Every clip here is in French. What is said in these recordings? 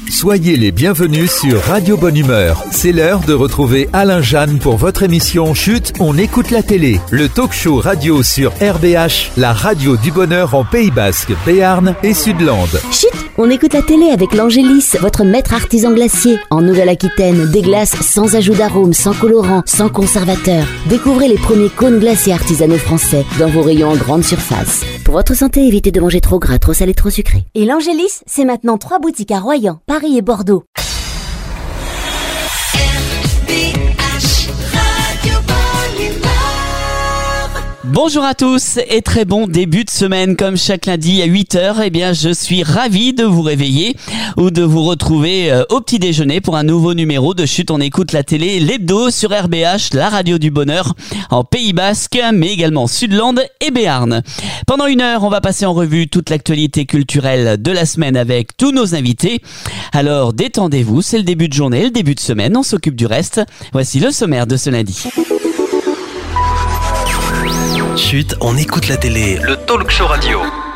Soyez les bienvenus sur Radio Bonne Humeur. C'est l'heure de retrouver Alain Jeanne pour votre émission Chut, on écoute la télé. Le talk show radio sur RBH, la radio du bonheur en Pays Basque, Béarn et Sudland. Chut, on écoute la télé avec l'Angélis, votre maître artisan glacier. En Nouvelle-Aquitaine, des glaces sans ajout d'arôme, sans colorant, sans conservateur. Découvrez les premiers cônes glaciers artisanaux français dans vos rayons en grande surface. Pour votre santé, évitez de manger trop gras, trop salé, trop sucré. Et l'Angélis, c'est maintenant 3 boutiques à Royan, Paris et Bordeaux. Bonjour à tous et très bon début de semaine. Comme chaque lundi à 8h, eh bien, je suis ravi de vous réveiller ou de vous retrouver au petit déjeuner pour un nouveau numéro de Chut, on écoute la télé, l'hebdo sur RBH, la radio du bonheur en Pays Basque, mais également Sudland et Béarn. Pendant 1 heure, on va passer en revue toute l'actualité culturelle de la semaine avec tous nos invités. Alors, détendez-vous, c'est le début de journée, le début de semaine, on s'occupe du reste. Voici le sommaire de ce lundi. Chut, on écoute la télé, le talk show radio.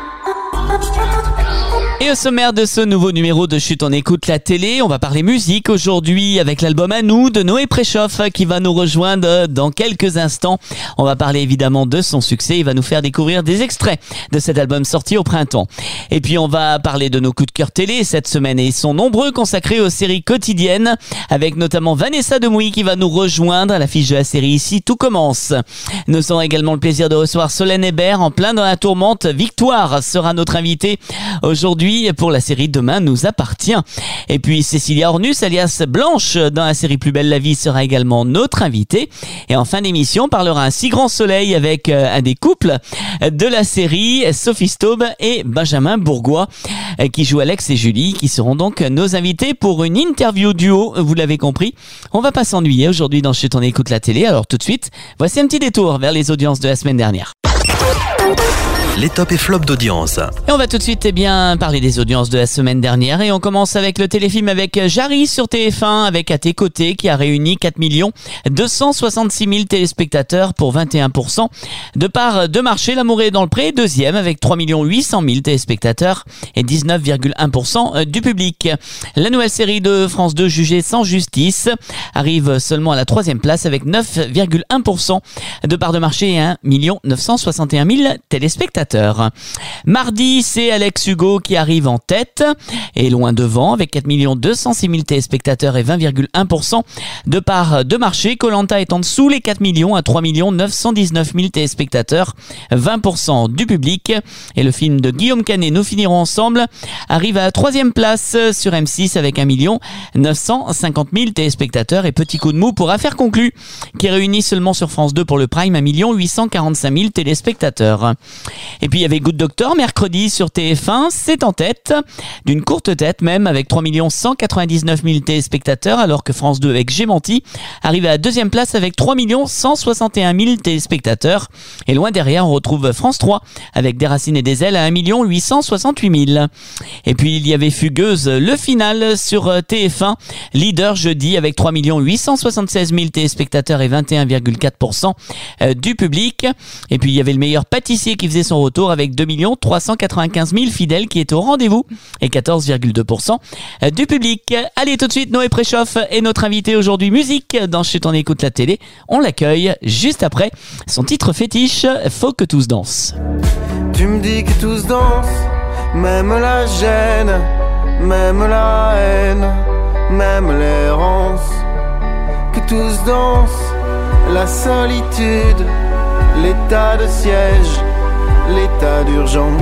Et au sommaire de ce nouveau numéro de Chut, on écoute la télé, on va parler musique aujourd'hui avec l'album À nous de Noé Préchoff qui va nous rejoindre dans quelques instants. On va parler évidemment de son succès, il va nous faire découvrir des extraits de cet album sorti au printemps. Et puis on va parler de nos coups de cœur télé cette semaine et ils sont nombreux, consacrés aux séries quotidiennes avec notamment Vanessa Demouy qui va nous rejoindre à l'affiche de la série Ici tout commence. Nous aurons également le plaisir de recevoir Solène Hébert en plein dans la tourmente. Victoire sera notre invitée aujourd'hui pour la série Demain nous appartient. Et puis Cécilia Ornus alias Blanche dans la série Plus belle la vie sera également notre invitée. Et en fin d'émission on parlera un si grand soleil avec un des couples de la série, Sophie Staub et Benjamin Bourgois qui jouent Alex et Julie, qui seront donc nos invités pour une interview duo. Vous l'avez compris, on va pas s'ennuyer aujourd'hui dans Chut, on écoute la télé. Alors tout de suite, voici un petit détour vers les audiences de la semaine dernière. Les tops et flops d'audience. Et on va tout de suite parler des audiences de la semaine dernière et on commence avec le téléfilm avec Jarry sur TF1 avec À tes côtés qui a réuni 4 266 000 téléspectateurs pour 21%. De part de marché, L'amour est dans le pré, deuxième avec 3 800 000 téléspectateurs et 19,1% du public. La nouvelle série de France 2 Jugée sans justice arrive seulement à la 3e place avec 9,1% de part de marché et 1 961 000 téléspectateurs. Mardi, c'est Alex Hugo qui arrive en tête et loin devant avec 4 206 000 téléspectateurs et 20,1% de part de marché. Koh-Lanta est en dessous les 4 millions à 3 919 000 téléspectateurs, 20% du public. Et le film de Guillaume Canet, Nous finirons ensemble, arrive à la 3e place sur M6 avec 1 950 000 téléspectateurs. Et petit coup de mou pour Affaires conclues qui réunit seulement sur France 2 pour le Prime 1 845 000 téléspectateurs. Et puis il y avait Good Doctor mercredi sur TF1, c'est en tête, d'une courte tête même avec 3 199 000 téléspectateurs, alors que France 2 avec J'ai menti arrive à la 2e place avec 3 161 000 téléspectateurs. Et loin derrière on retrouve France 3 avec Des racines et des ailes à 1 868 000. Et puis il y avait Fugueuse, le final sur TF1, leader jeudi avec 3 876 000 téléspectateurs et 21,4% du public. Et puis il y avait Le meilleur pâtissier qui faisait son retour avec 2 395 000 fidèles qui étaient au rendez-vous et 14,2% du public. Allez, tout de suite, Noé Préchoff est notre invité aujourd'hui musique dans Chut, on écoute la télé. On l'accueille juste après son titre fétiche, Faut que tous dansent. Tu me dis que tous dansent, même la gêne, même la haine, même l'errance. Que tous dansent, la solitude, l'état de siège, l'état d'urgence.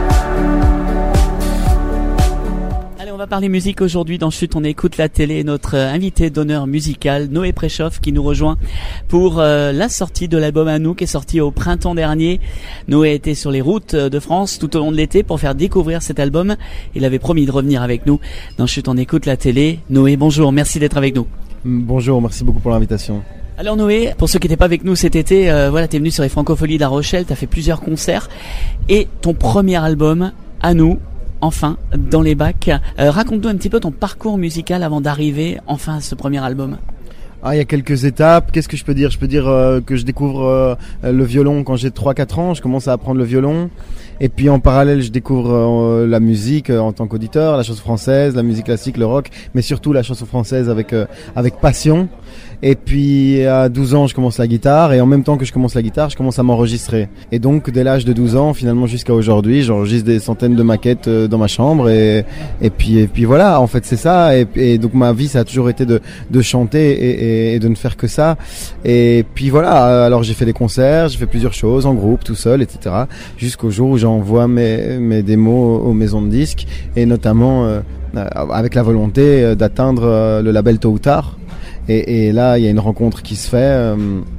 Allez, on va parler musique aujourd'hui dans Chut, on écoute la télé. Notre invité d'honneur musical, Noé Préchoff, qui nous rejoint pour la sortie de l'album À nous, qui est sorti au printemps dernier. Noé était sur les routes de France tout au long de l'été pour faire découvrir cet album. Il avait promis de revenir avec nous dans Chut, on écoute la télé. Noé, bonjour, merci d'être avec nous. Bonjour, merci beaucoup pour l'invitation. Alors Noé, pour ceux qui n'étaient pas avec nous cet été, t'es venu sur les Francopholies de La Rochelle, t'as fait plusieurs concerts et ton premier album, À nous, enfin, dans les bacs. Raconte-nous un petit peu ton parcours musical avant d'arriver enfin à ce premier album. Il y a quelques étapes. Qu'est-ce que je peux dire ? Je peux dire que je découvre le violon quand j'ai 3-4 ans. Je commence à apprendre le violon. Et puis en parallèle, je découvre la musique en tant qu'auditeur, la chanson française, la musique classique, le rock, mais surtout la chanson française avec passion. Et puis à 12 ans, je commence la guitare et en même temps que je commence la guitare, je commence à m'enregistrer. Et donc dès l'âge de 12 ans, finalement jusqu'à aujourd'hui, j'enregistre des centaines de maquettes dans ma chambre et puis voilà, en fait c'est ça. Et donc ma vie ça a toujours été de chanter et de ne faire que ça. Et puis voilà, alors j'ai fait des concerts, j'ai fait plusieurs choses en groupe, tout seul, etc. Jusqu'au jour où j'envoie mes démos aux maisons de disques et notamment avec la volonté d'atteindre le label tôt ou tard. Et là, il y a une rencontre qui se fait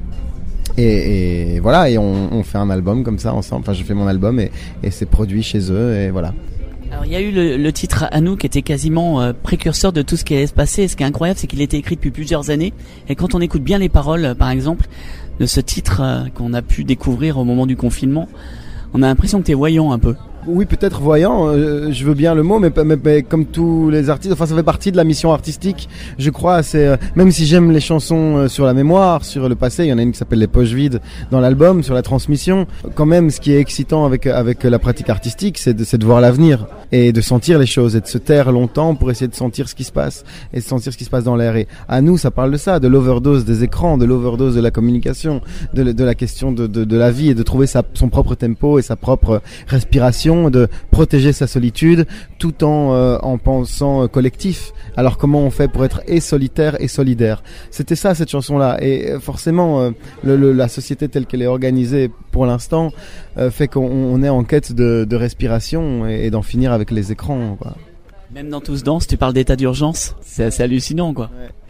et voilà, et on fait un album comme ça ensemble. Enfin, je fais mon album et c'est produit chez eux et voilà. Alors il y a eu le titre À nous qui était quasiment précurseur de tout ce qui allait se passer. Et ce qui est incroyable, c'est qu'il était écrit depuis plusieurs années. Et quand on écoute bien les paroles, par exemple, de ce titre qu'on a pu découvrir au moment du confinement, on a l'impression que t'es voyant un peu. Oui, peut-être voyant, je veux bien le mot, mais comme tous les artistes, enfin ça fait partie de la mission artistique, je crois. C'est même si j'aime les chansons sur la mémoire, sur le passé, il y en a une qui s'appelle Les Poches Vides dans l'album, sur la transmission. Quand même, ce qui est excitant avec la pratique artistique, c'est de voir l'avenir et de sentir les choses et de se taire longtemps pour essayer de sentir ce qui se passe et de sentir ce qui se passe dans l'air. Et à nous, ça parle de ça, de l'overdose des écrans, de l'overdose de la communication, de la question de la vie et de trouver son propre tempo et sa propre respiration, de protéger sa solitude tout en pensant collectif. Alors comment on fait pour être et solitaire et solidaire? C'était ça cette chanson-là. Et forcément, la société telle qu'elle est organisée pour l'instant fait qu'on est en quête de respiration et d'en finir avec les écrans, quoi. Même dans Tous Danse, tu parles d'état d'urgence. C'est assez hallucinant, quoi.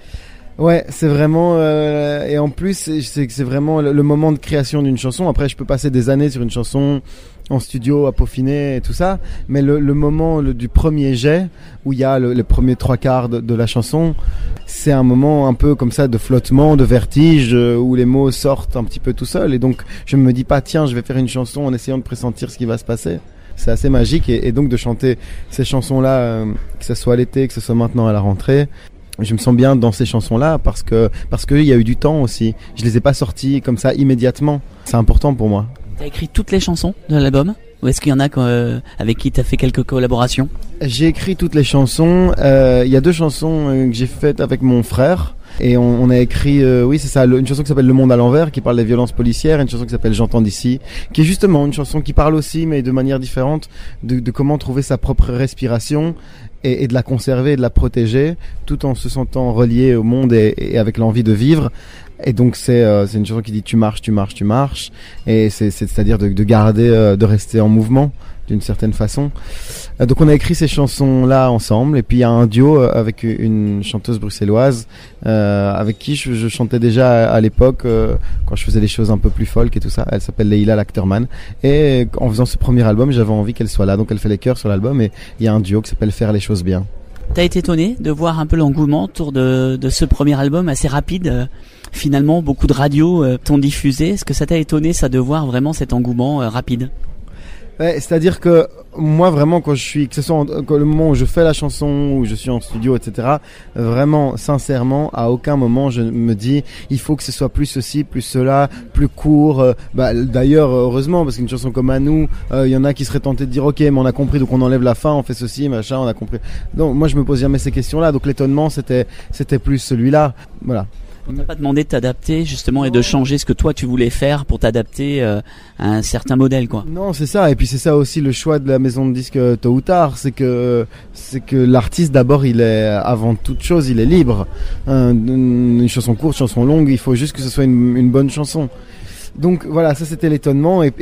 Ouais, c'est vraiment et en plus c'est vraiment le moment de création d'une chanson. Après, je peux passer des années sur une chanson en studio à peaufiner et tout ça, mais le moment du premier jet où il y a les premiers 3/4 de la chanson, c'est un moment un peu comme ça de flottement, de vertige, où les mots sortent un petit peu tout seuls. Et donc je me dis pas tiens, je vais faire une chanson en essayant de pressentir ce qui va se passer. C'est assez magique et donc de chanter ces chansons-là, que ce soit l'été, que ce soit maintenant à la rentrée. Je me sens bien dans ces chansons-là parce que il y a eu du temps aussi. Je les ai pas sorties comme ça immédiatement. C'est important pour moi. T'as écrit toutes les chansons de l'album? Ou est-ce qu'il y en a avec qui t'as fait quelques collaborations? J'ai écrit toutes les chansons. Il y a 2 chansons que j'ai faites avec mon frère. Et on a écrit, oui c'est ça, une chanson qui s'appelle Le Monde à l'envers, qui parle des violences policières, et une chanson qui s'appelle J'entends d'ici, qui est justement une chanson qui parle aussi, mais de manière différente, de comment trouver sa propre respiration et de la conserver et de la protéger, tout en se sentant relié au monde et avec l'envie de vivre. Et donc c'est une chanson qui dit tu marches, et c'est-à-dire de garder, de rester en mouvement d'une certaine façon. Donc on a écrit ces chansons-là ensemble, et puis il y a un duo avec une chanteuse bruxelloise avec qui je chantais déjà à l'époque quand je faisais des choses un peu plus folk et tout ça. Elle s'appelle Leila Lachterman, et en faisant ce premier album, j'avais envie qu'elle soit là, donc elle fait les chœurs sur l'album, et il y a un duo qui s'appelle Faire les choses bien. T'as été étonné de voir un peu l'engouement autour de ce premier album assez rapide. Finalement, beaucoup de radios t'ont diffusé. Est-ce que ça t'a étonné, ça, de voir vraiment cet engouement rapide? Ouais, c'est-à-dire que moi vraiment que ce soit le moment où je fais la chanson, où je suis en studio, etc., vraiment sincèrement à aucun moment je me dis il faut que ce soit plus ceci, plus cela, plus court. D'ailleurs heureusement, parce qu'une chanson comme À nous, il y en a qui seraient tentés de dire ok mais on a compris donc on enlève la fin, on fait ceci machin, on a compris. Donc moi je me pose jamais ces questions-là, donc l'étonnement c'était plus celui-là, voilà. On t'a pas demandé de t'adapter justement et de changer ce que toi tu voulais faire pour t'adapter à un certain modèle, quoi. Non, c'est ça. Et puis c'est ça aussi le choix de la maison de disques tôt ou tard, c'est que l'artiste d'abord il est avant toute chose il est libre. Une chanson courte, chanson longue, il faut juste que ce soit une bonne chanson. Donc voilà, ça c'était l'étonnement et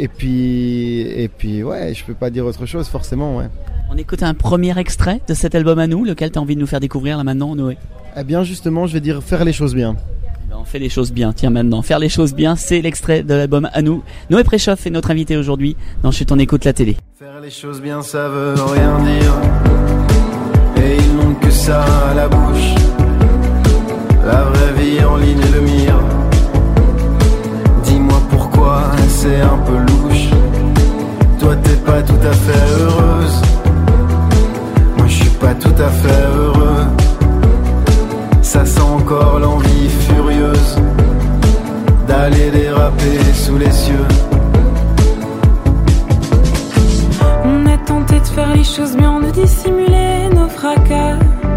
puis ouais, je peux pas dire autre chose forcément, ouais. On écoute un premier extrait de cet album À nous, lequel t'as envie de nous faire découvrir là maintenant, Noé? Eh bien justement, je vais dire Faire les choses bien. On fait les choses bien, tiens maintenant, Faire les choses bien, c'est l'extrait de l'album À nous. Noé Préchoff est notre invité aujourd'hui dans Chut on écoute la télé. Faire les choses bien ça veut rien dire, et ils n'ont que ça à la bouche. La vraie vie en ligne et le mire. Dis-moi pourquoi c'est un peu louche. Toi t'es pas tout à fait heureuse, moi je suis pas tout à fait heureux. Ça sent encore l'envie furieuse d'aller déraper sous les cieux. les choses bien, de dissimuler nos fracas,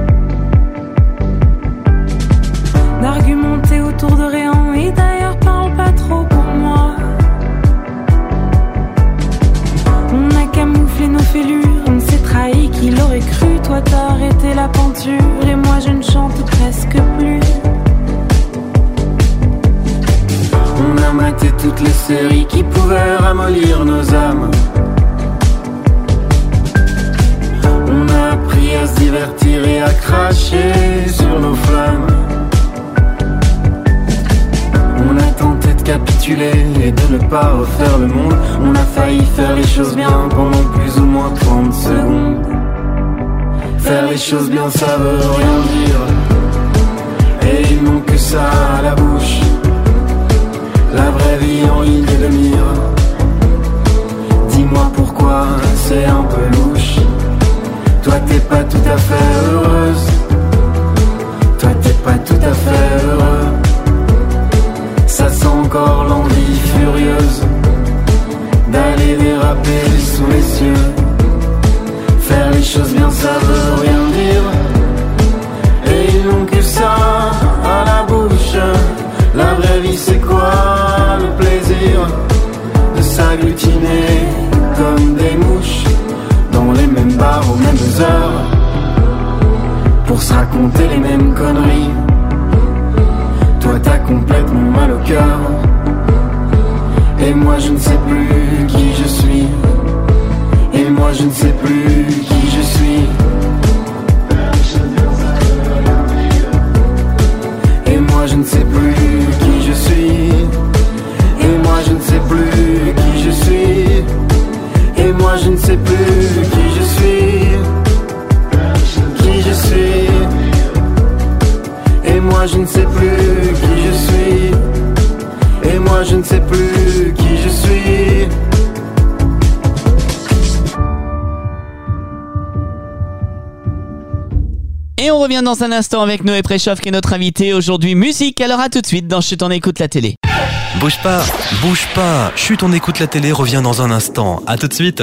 d'argumenter autour de rien, et d'ailleurs parle pas trop pour moi. On a camouflé nos fêlures, on s'est trahi, qui l'aurait cru. Toi t'as arrêté la peinture et moi je ne chante presque plus. On a maté toutes les séries qui pouvaient ramollir nos âmes. On a appris à se divertir et à cracher sur nos flammes. On a tenté de capituler et de ne pas refaire le monde. On a failli faire les choses bien pendant plus ou moins 30 secondes. Faire les choses bien ça veut rien dire, et ils n'ont que ça à la bouche. La vraie vie en ligne de mire. Dis-moi pourquoi c'est un peu louche. Toi t'es pas tout à fait heureuse. Toi t'es pas tout à fait heureux. Ça sent encore l'envie furieuse d'aller déraper sous les cieux. Faire les choses bien ça veut rien dire, et ils n'ont que ça à la bouche. La vraie vie c'est quoi? Le plaisir de s'agglutiner comme des mouches dans les mêmes bars aux mêmes heures pour se raconter les mêmes conneries. Toi t'as complètement mal au cœur, et moi je ne sais plus qui je suis. Et moi je ne sais plus qui je suis. Et moi je ne sais plus qui je suis. Et moi je ne sais plus qui je suis. Et moi je ne sais plus qui je suis. Qui je suis. Et moi je ne sais plus qui je suis. Et moi je ne sais plus qui je suis. Et on revient dans un instant avec Noé Préchoff qui est notre invité aujourd'hui. Musique, alors à tout de suite dans Chut on écoute la télé. Bouge pas, bouge pas. Chut, on écoute la télé, revient dans un instant. À tout de suite.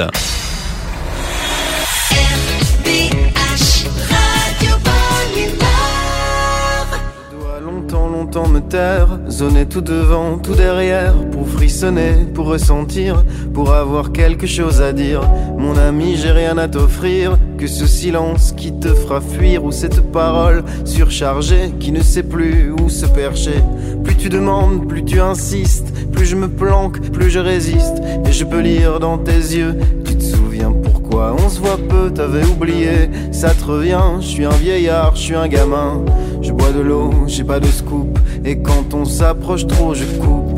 Longtemps me taire, zoner tout devant, tout derrière, pour frissonner, pour ressentir, pour avoir quelque chose à dire. Mon ami, j'ai rien à t'offrir que ce silence qui te fera fuir, ou cette parole surchargée qui ne sait plus où se percher. Plus tu demandes, plus tu insistes, plus je me planque, plus je résiste, et je peux lire dans tes yeux. Tu te souviens pourquoi on se voit peu, t'avais oublié, ça te revient. Je suis un vieillard, je suis un gamin, je bois de l'eau, j'ai pas de scoop, et quand on s'approche trop, je coupe.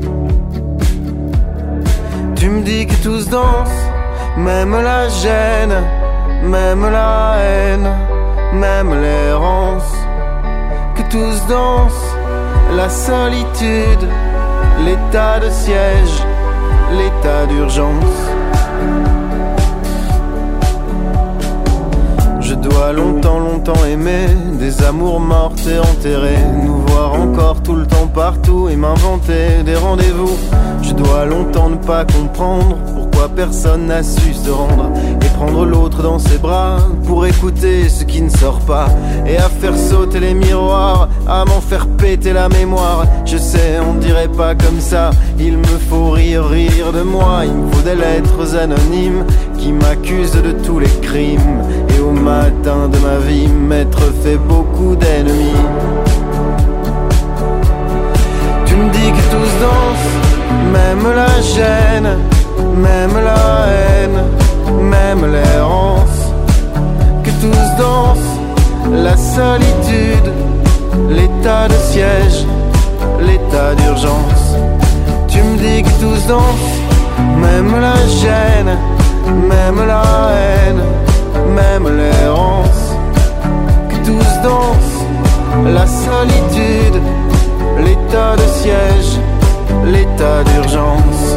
Tu me dis que tous dansent, même la gêne, même la haine, même l'errance. Que tous dansent, la solitude, l'état de siège, l'état d'urgence. Je dois longtemps aimer des amours mortes et enterrées, nous voir encore tout le temps partout et m'inventer des rendez-vous. Je dois longtemps ne pas comprendre pourquoi personne n'a su se rendre et prendre l'autre dans ses bras pour écouter ce qui ne sort pas, et à faire sauter les miroirs, à m'en faire péter la mémoire. Je sais, on dirait pas comme ça, il me faut rire de moi. Il me faut des lettres anonymes qui m'accusent de tous les crimes, et au matin de ma vie m'être fait beaucoup d'ennemis. Tu me dis que tous dansent, même la gêne, même la haine, même l'errance. Que tous dansent, la solitude, l'état de siège, l'état d'urgence. Tu me dis que tous dansent, même la gêne, même la haine, même l'errance. Que tous dansent, la solitude, l'état de siège, l'état d'urgence.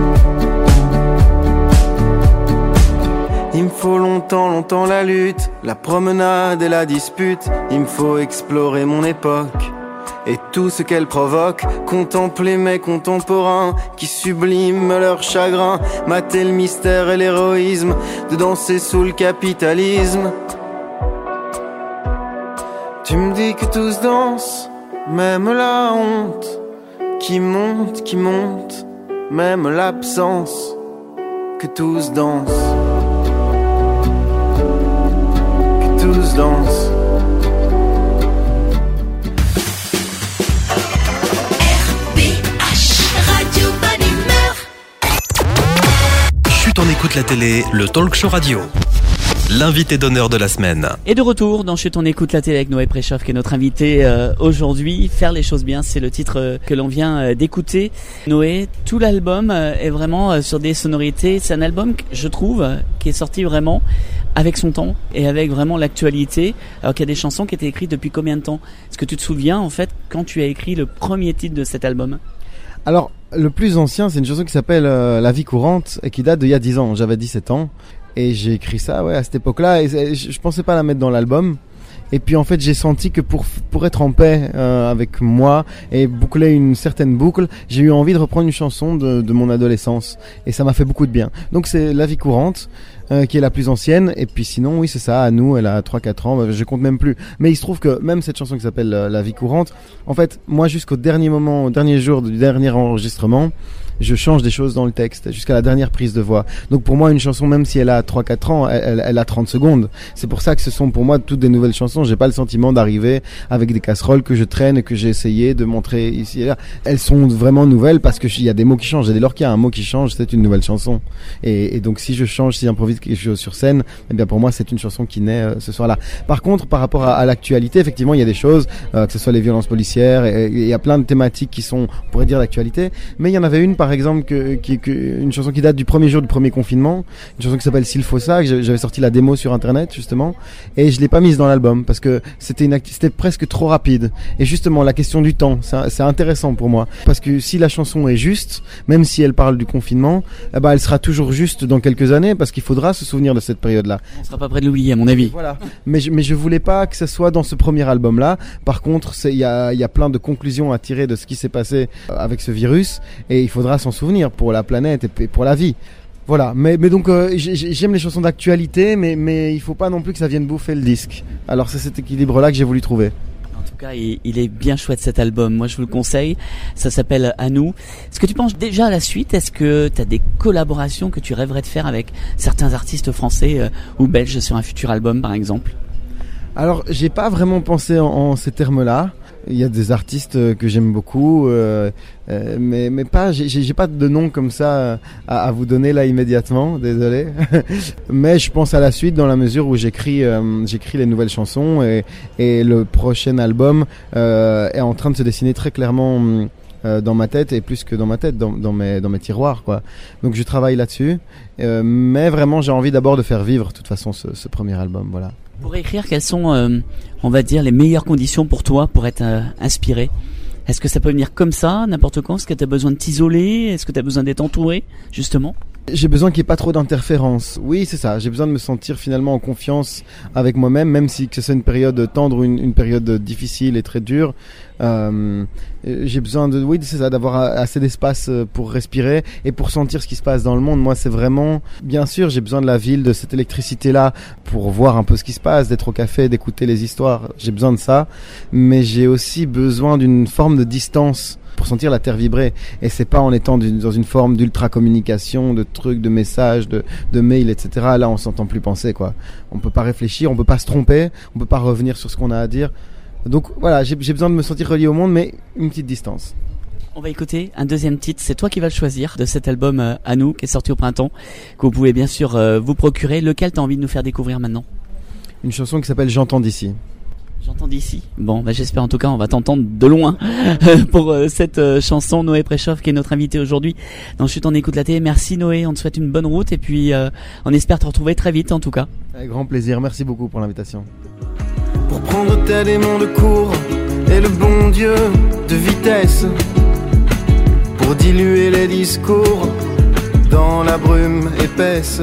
Il me faut longtemps la lutte, la promenade et la dispute. Il me faut explorer mon époque, et tout ce qu'elle provoque. Contempler mes contemporains qui subliment leur chagrin, mater le mystère et l'héroïsme de danser sous le capitalisme. Tu me dis que tous dansent, même la honte qui monte, même l'absence, que tous dansent, que tous dansent. Radio Bonne Humeur. Chut, on écoute la télé, le talk show radio. L'invité d'honneur de la semaine. Et de retour dans Chut, on écoute la télé avec Noé Préchoff qui est notre invité aujourd'hui. Faire les choses bien, c'est le titre que l'on vient d'écouter. Noé, tout l'album est vraiment sur des sonorités. C'est un album, je trouve, qui est sorti vraiment avec son temps et avec vraiment l'actualité. Alors qu'il y a des chansons qui étaient écrites depuis combien de temps? Est-ce que tu te souviens en fait quand tu as écrit le premier titre de cet album? Alors, le plus ancien, c'est une chanson qui s'appelle La vie courante et qui date d'il y a 10 ans. J'avais 17 ans. Et j'ai écrit ça, à cette époque-là. Et je pensais pas la mettre dans l'album. Et puis en fait, j'ai senti que pour être en paix avec moi et boucler une certaine boucle, j'ai eu envie de reprendre une chanson de mon adolescence. Et ça m'a fait beaucoup de bien. Donc c'est La vie courante, qui est la plus ancienne. Et puis sinon, oui, c'est ça. À nous, elle a 3-4 ans. Je compte même plus. Mais il se trouve que même cette chanson qui s'appelle La vie courante, en fait, moi, jusqu'au dernier moment, au dernier jour du dernier enregistrement, je change des choses dans le texte jusqu'à la dernière prise de voix. Donc pour moi, une chanson, même si elle a 3-4 ans, elle a 30 secondes. C'est pour ça que ce sont pour moi toutes des nouvelles chansons. J'ai pas le sentiment d'arriver avec des casseroles que je traîne et que j'ai essayé de montrer ici et là. Elles sont vraiment nouvelles parce que il y a des mots qui changent. Et dès lors qu'il y a un mot qui change, c'est une nouvelle chanson. Et donc si je change, si j'improvise quelque chose sur scène, eh bien pour moi, c'est une chanson qui naît ce soir-là. Par contre, par rapport à l'actualité, effectivement, il y a des choses, que ce soit les violences policières, et il y a plein de thématiques qui sont, on pourrait dire, d'actualité. Mais il y en avait une, par exemple, une chanson qui date du premier jour du premier confinement, une chanson qui s'appelle S'il faut ça, que j'avais sorti la démo sur internet justement, et je l'ai pas mise dans l'album parce que c'était presque trop rapide. Et justement, la question du temps, c'est intéressant pour moi parce que si la chanson est juste, même si elle parle du confinement, elle sera toujours juste dans quelques années parce qu'il faudra se souvenir de cette période-là. On sera pas près de l'oublier, à mon avis. Voilà. Mais je voulais pas que ça soit dans ce premier album-là. Par contre, il y a plein de conclusions à tirer de ce qui s'est passé avec ce virus et il faudra s'en souvenir pour la planète et pour la vie. Voilà, mais donc j'aime les chansons d'actualité, mais il faut pas non plus que ça vienne bouffer le disque. Alors c'est cet équilibre-là que j'ai voulu trouver. En tout cas, il est bien chouette cet album. Moi, je vous le conseille. Ça s'appelle À nous. Est-ce que tu penses déjà à la suite? Est-ce que tu as des collaborations que tu rêverais de faire avec certains artistes français ou belges sur un futur album, par exemple? Alors, j'ai pas vraiment pensé en ces termes-là. Il y a des artistes que j'aime beaucoup, mais pas. J'ai pas de nom comme ça à vous donner là immédiatement. Désolé. Mais je pense à la suite dans la mesure où j'écris les nouvelles chansons et le prochain album est en train de se dessiner très clairement dans ma tête et plus que dans ma tête, dans mes tiroirs, quoi. Donc je travaille là-dessus, mais vraiment j'ai envie d'abord de faire vivre de toute façon ce premier album, voilà. Pour écrire, quelles sont, on va dire, les meilleures conditions pour toi pour être inspiré? Est-ce que ça peut venir comme ça, n'importe quand? Est-ce que tu as besoin de t'isoler? Est-ce que tu as besoin d'être entouré, justement? J'ai besoin qu'il n'y ait pas trop d'interférences. Oui, c'est ça. J'ai besoin de me sentir finalement en confiance avec moi-même, même si que ce soit une période tendre ou une période difficile et très dure. J'ai besoin c'est ça, d'avoir assez d'espace pour respirer et pour sentir ce qui se passe dans le monde. Moi, c'est vraiment, bien sûr, j'ai besoin de la ville, de cette électricité-là pour voir un peu ce qui se passe, d'être au café, d'écouter les histoires. J'ai besoin de ça, mais j'ai aussi besoin d'une forme de distance pour sentir la terre vibrer. Et c'est pas en étant dans une forme d'ultra communication, de trucs, de messages, de mails, etc. Là, on s'entend plus penser, quoi. On peut pas réfléchir, on peut pas se tromper, on peut pas revenir sur ce qu'on a à dire. Donc voilà, j'ai besoin de me sentir relié au monde, mais une petite distance. On va écouter un deuxième titre, c'est toi qui vas le choisir, de cet album À nous, qui est sorti au printemps, que vous pouvez bien sûr vous procurer. Lequel t'as envie de nous faire découvrir maintenant? Une chanson qui s'appelle J'entends d'ici. J'entends d'ici. Bon, j'espère en tout cas on va t'entendre de loin pour cette chanson. Noé Préchoff qui est notre invité aujourd'hui dans Chut, on écoute la télé. Merci Noé, on te souhaite une bonne route et puis on espère te retrouver très vite en tout cas. Avec grand plaisir, merci beaucoup pour l'invitation. Pour prendre tes démons de cours et le bon Dieu de vitesse, pour diluer les discours dans la brume épaisse,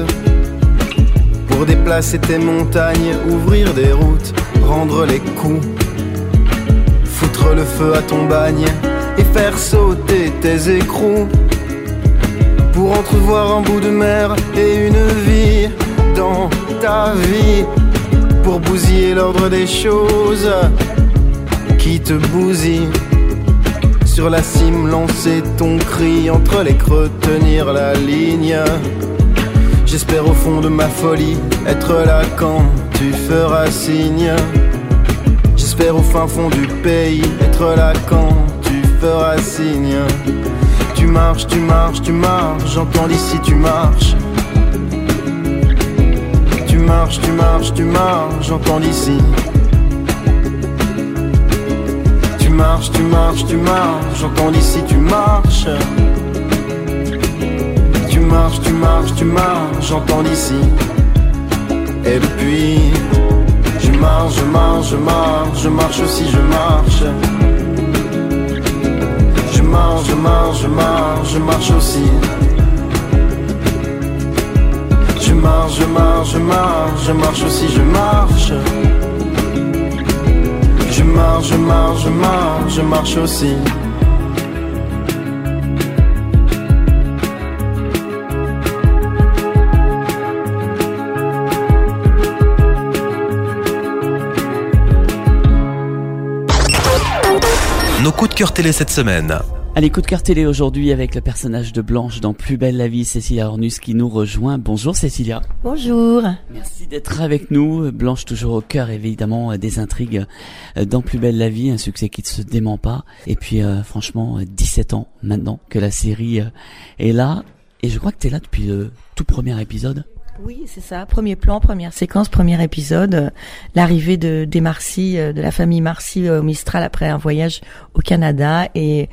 pour déplacer tes montagnes, ouvrir des routes, rendre les coups, foutre mettre le feu à ton bagne et faire sauter tes écrous, pour entrevoir un bout de mer et une vie dans ta vie, pour bousiller l'ordre des choses qui te bousillent. Sur la cime, lancer ton cri, entre les creux, tenir la ligne. J'espère au fond de ma folie être là quand tu feras signe. J'espère au fin fond du pays être là quand tu feras signe. Tu marches, tu marches, tu marches, j'entends d'ici tu marches. Tu marches, tu marches, tu marches, j'entends d'ici. Tu marches, tu marches, tu marches, j'entends d'ici tu marches. Tu marches, tu marches, tu marches, j'entends d'ici. Et depuis, je marche, je marche, je marche, je marche aussi, je marche. Je marche, je marche, je marche, je marche aussi. Je marche, je marche, je marche, je marche aussi, je marche. Je marche, je marche, je marche, je marche aussi. Nos coups de cœur télé cette semaine. Allez, coup de cœur télé aujourd'hui avec le personnage de Blanche dans Plus belle la vie, Cécilia Ornus qui nous rejoint. Bonjour Cécilia. Bonjour. Merci d'être avec nous. Blanche toujours au cœur évidemment des intrigues dans Plus belle la vie, un succès qui ne se dément pas. Et puis franchement 17 ans maintenant que la série est là. Et je crois que tu es là depuis le tout premier épisode. Oui, c'est ça. Premier plan, première séquence, premier épisode. L'arrivée des Marcy, de la famille Marcy au Mistral après un voyage au Canada et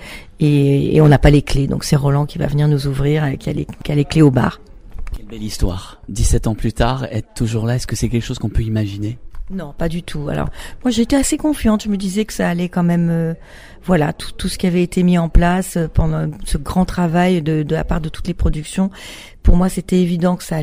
on n'a pas les clés. Donc c'est Roland qui va venir nous ouvrir et qui a les clés au bar. Quelle belle histoire. 17 ans plus tard, être toujours là, est-ce que c'est quelque chose qu'on peut imaginer ? Non, pas du tout. Alors, moi j'étais assez confiante. Je me disais que ça allait quand même, voilà, tout ce qui avait été mis en place pendant ce grand travail de la part de toutes les productions. Pour moi, c'était évident que ça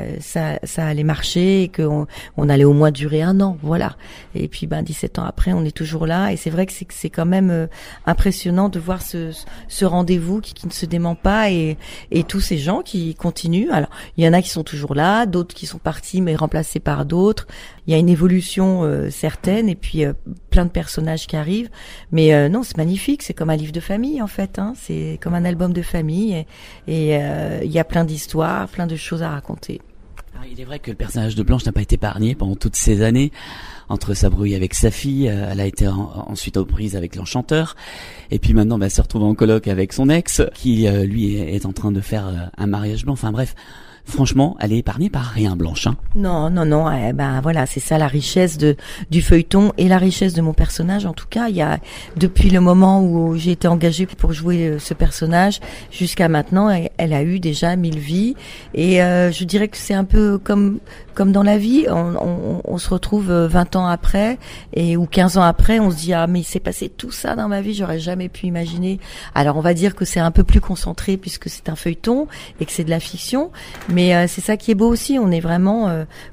allait marcher et qu'on allait au moins durer 1 an, voilà. Et puis, 17 ans après, on est toujours là. Et c'est vrai que c'est quand même impressionnant de voir ce rendez-vous qui ne se dément pas et tous ces gens qui continuent. Alors, il y en a qui sont toujours là, d'autres qui sont partis mais remplacés par d'autres. Il y a une évolution certaine et puis plein de personnages qui arrivent. Mais non, c'est magnifique. C'est comme un livre de famille en fait. Hein. C'est comme un album de famille et il y a plein d'histoires, plein de choses à raconter. Alors, il est vrai que le personnage de Blanche n'a pas été épargné pendant toutes ces années. Entre sa brouille avec sa fille, elle a été ensuite aux prises avec l'enchanteur, et puis maintenant elle se retrouve en coloc avec son ex, qui lui est en train de faire un mariage blanc. Enfin bref, franchement, elle est épargnée par rien, Blanche. Hein. Non. Voilà, c'est ça la richesse du feuilleton et la richesse de mon personnage. En tout cas, il y a depuis le moment où j'ai été engagée pour jouer ce personnage jusqu'à maintenant, elle a eu déjà 1000 vies. Et je dirais que c'est un peu comme dans la vie, on se retrouve 20 ans après ou 15 ans après, on se dit mais il s'est passé tout ça dans ma vie, j'aurais jamais pu imaginer. Alors on va dire que c'est un peu plus concentré puisque c'est un feuilleton et que c'est de la fiction. Mais c'est ça qui est beau aussi, on est vraiment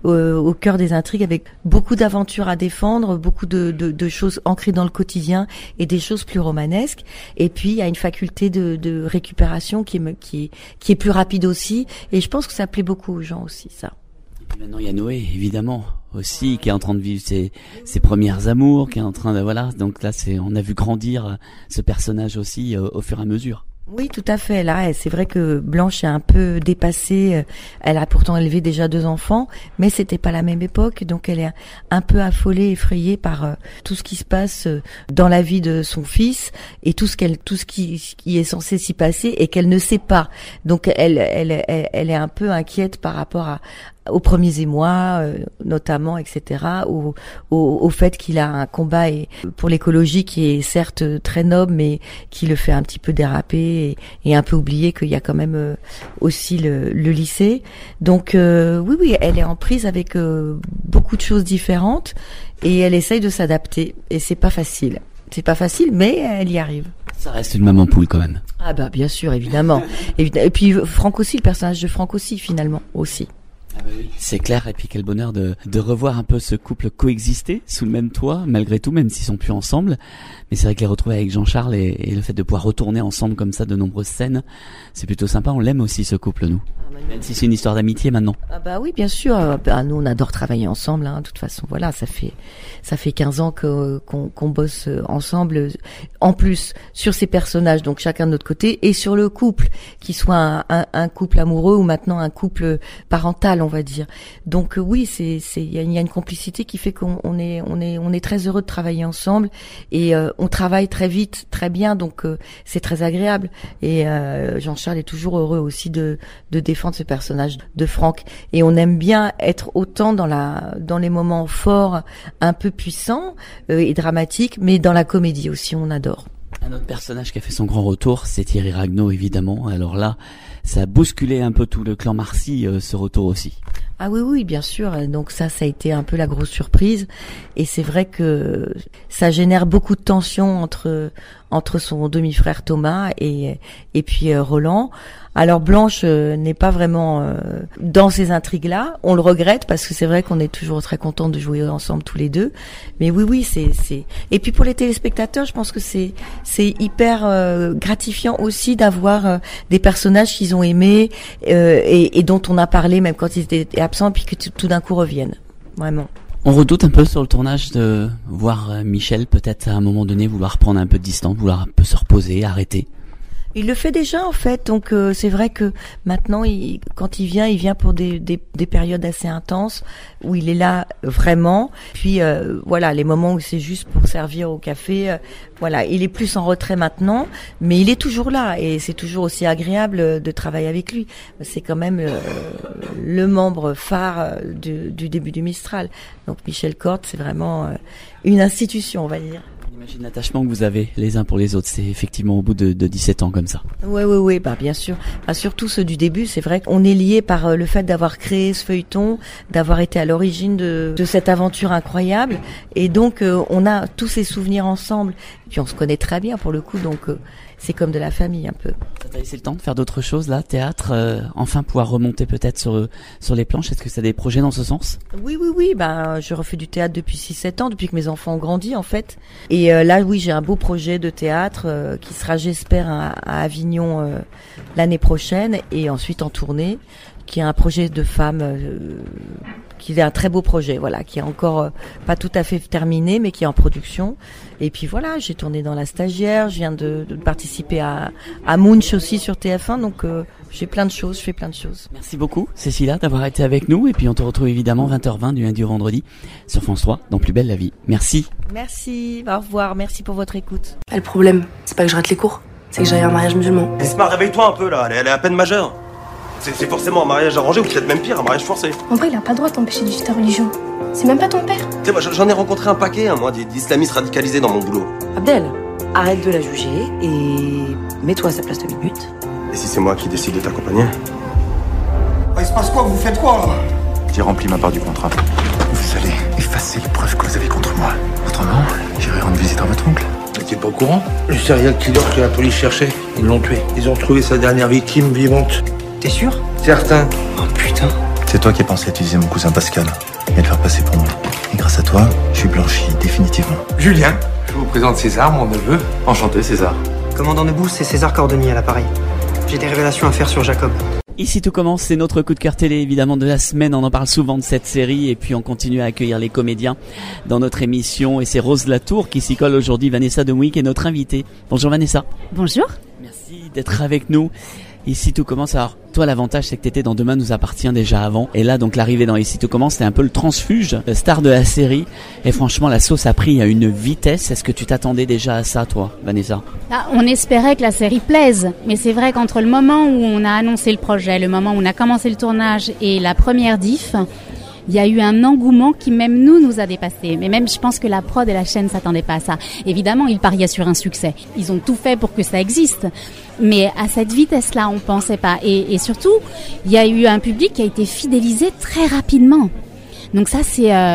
au cœur des intrigues avec beaucoup d'aventures à défendre, beaucoup de choses ancrées dans le quotidien et des choses plus romanesques. Et puis il y a une faculté de récupération qui est plus rapide aussi. Et je pense que ça plaît beaucoup aux gens aussi, ça. Et puis maintenant il y a Noé, évidemment, aussi, qui est en train de vivre ses premières amours, qui est en train de, voilà. Donc là, on a vu grandir ce personnage aussi au fur et à mesure. Oui, tout à fait. Là, c'est vrai que Blanche est un peu dépassée. Elle a pourtant élevé déjà 2 enfants, mais c'était pas la même époque, donc elle est un peu affolée, effrayée par tout ce qui se passe dans la vie de son fils et tout ce qui est censé s'y passer et qu'elle ne sait pas. Donc elle est un peu inquiète par rapport aux premiers émois, notamment, etc., au fait qu'il a un combat pour l'écologie qui est certes très noble, mais qui le fait un petit peu déraper et un peu oublier qu'il y a quand même aussi le lycée. Donc oui, elle est en prise avec beaucoup de choses différentes et elle essaye de s'adapter et c'est pas facile. C'est pas facile, mais elle y arrive. Ça reste une maman poule quand même. Ah bien sûr, évidemment. Et puis Franck aussi, le personnage de Franck aussi, finalement, aussi. C'est clair, et puis quel bonheur de revoir un peu ce couple coexister sous le même toit, malgré tout, même s'ils sont plus ensemble. Mais c'est vrai que les retrouver avec Jean-Charles et le fait de pouvoir retourner ensemble comme ça de nombreuses scènes, c'est plutôt sympa. On l'aime aussi, ce couple, nous. Même si c'est une histoire d'amitié maintenant. Ah bah oui, bien sûr. Nous, on adore travailler ensemble. De toute façon, voilà, ça fait 15 ans qu'on bosse ensemble. En plus, sur ces personnages, donc chacun de notre côté, et sur le couple, qui soit un couple amoureux ou maintenant un couple parental, on va dire. Donc oui, il y a une complicité qui fait qu'on est très heureux de travailler ensemble et on travaille très vite, très bien. Donc c'est très agréable. Et Jean-Charles est toujours heureux aussi de défendre ce personnage de Franck, et on aime bien être autant dans les moments forts, un peu puissants et dramatiques, mais dans la comédie aussi, on adore. Un autre personnage qui a fait son grand retour, c'est Thierry Ragnaud, évidemment. Alors là, ça a bousculé un peu tout le clan Marcy, ce retour aussi. Ah oui, bien sûr. Donc ça a été un peu la grosse surprise. Et c'est vrai que ça génère beaucoup de tension entre son demi-frère Thomas et puis Roland. Alors Blanche n'est pas vraiment dans ces intrigues-là. On le regrette parce que c'est vrai qu'on est toujours très contents de jouer ensemble tous les deux. Mais oui, c'est. Et puis pour les téléspectateurs, je pense que c'est hyper gratifiant aussi d'avoir des personnages qu'ils ont aimés et dont on a parlé même quand ils étaient absents, puis que tout d'un coup reviennent. Vraiment. On redoute un peu sur le tournage de voir Michel peut-être à un moment donné vouloir prendre un peu de distance, vouloir un peu se reposer, arrêter. Il le fait déjà en fait, donc c'est vrai que maintenant, quand il vient pour des périodes assez intenses où il est là vraiment. Puis voilà, les moments où c'est juste pour servir au café, voilà, il est plus en retrait maintenant, mais il est toujours là et c'est toujours aussi agréable de travailler avec lui. C'est quand même le membre phare du début du Mistral. Donc Michel Corte, c'est vraiment une institution, on va dire. J'imagine l'attachement que vous avez les uns pour les autres, c'est effectivement au bout de 17 ans comme ça. Oui, bien sûr. Surtout ceux du début, c'est vrai qu'on est liés par le fait d'avoir créé ce feuilleton, d'avoir été à l'origine de cette aventure incroyable. Et donc, on a tous ces souvenirs ensemble. Et puis, on se connaît très bien pour le coup, donc c'est comme de la famille un peu. Ça t'a laissé le temps de faire d'autres choses là, théâtre, enfin pouvoir remonter peut-être sur les planches. Est-ce que ça a des projets dans ce sens ? Oui. Je refais du théâtre depuis 6-7 ans, depuis que mes enfants ont grandi en fait. Et là, oui, j'ai un beau projet de théâtre qui sera, j'espère, à Avignon l'année prochaine et ensuite en tournée, qui est un projet de femme qui est un très beau projet, voilà, qui est encore pas tout à fait terminé, mais qui est en production. Et puis voilà, j'ai tourné dans La Stagiaire, je viens de participer à Munch aussi sur TF1, donc je fais plein de choses. Merci beaucoup, Cécilia, d'avoir été avec nous, et puis on te retrouve évidemment 20h20 du lundi au vendredi sur France 3 dans Plus belle la vie. Merci. Merci, au revoir, merci pour votre écoute. Le problème, c'est pas que je rate les cours, c'est que j'aille à un mariage musulman. Esma, réveille-toi un peu là, elle est à peine majeure. C'est forcément un mariage arrangé ou peut-être même pire, un mariage forcé. En vrai, il a pas le droit de t'empêcher de vivre ta religion. C'est même pas ton père. Tu sais, moi j'en ai rencontré un paquet, moi, d'islamistes radicalisés dans mon boulot. Abdel, arrête de la juger et mets-toi à sa place 2 minutes. Et si c'est moi qui décide de t'accompagner ? Il se passe quoi ? Vous faites quoi là ? J'ai rempli ma part du contrat. Vous allez effacer les preuves que vous avez contre moi. Autrement, j'irai rendre visite à votre oncle. Mais t'es pas au courant ? Le serial killer que la police cherchait, ils l'ont tué. Ils ont trouvé sa dernière victime vivante. T'es sûr ? Certain. Oh putain. C'est toi qui as pensé à utiliser mon cousin Pascal et le faire passer pour moi. Et grâce à toi, je suis blanchi définitivement. Julien, je vous présente César, mon neveu. Enchanté, César. Commandant Debout, c'est César Cordonnier à l'appareil. J'ai des révélations à faire sur Jacob. Ici tout commence, c'est notre coup de cœur télé évidemment de la semaine, on en parle souvent de cette série et puis on continue à accueillir les comédiens dans notre émission et c'est Rose Latour qui s'y colle aujourd'hui. Vanessa Demouy est notre invitée. Bonjour Vanessa. Bonjour. Merci d'être avec nous. Ici tout commence, alors toi l'avantage c'est que t'étais dans Demain nous appartient déjà avant et là donc l'arrivée dans Ici tout commence c'était un peu le transfuge, le star de la série et franchement la sauce a pris à une vitesse. Est-ce que tu t'attendais déjà à ça toi Vanessa ? On espérait que la série plaise, mais c'est vrai qu'entre le moment où on a annoncé le projet, le moment où on a commencé le tournage et la première diff, il y a eu un engouement qui même nous a dépassé. Mais même je pense que la prod et la chaîne s'attendaient pas à ça. Évidemment, ils pariaient sur un succès. Ils ont tout fait pour que ça existe. Mais à cette vitesse-là, on pensait pas. Et surtout, il y a eu un public qui a été fidélisé très rapidement. Donc ça,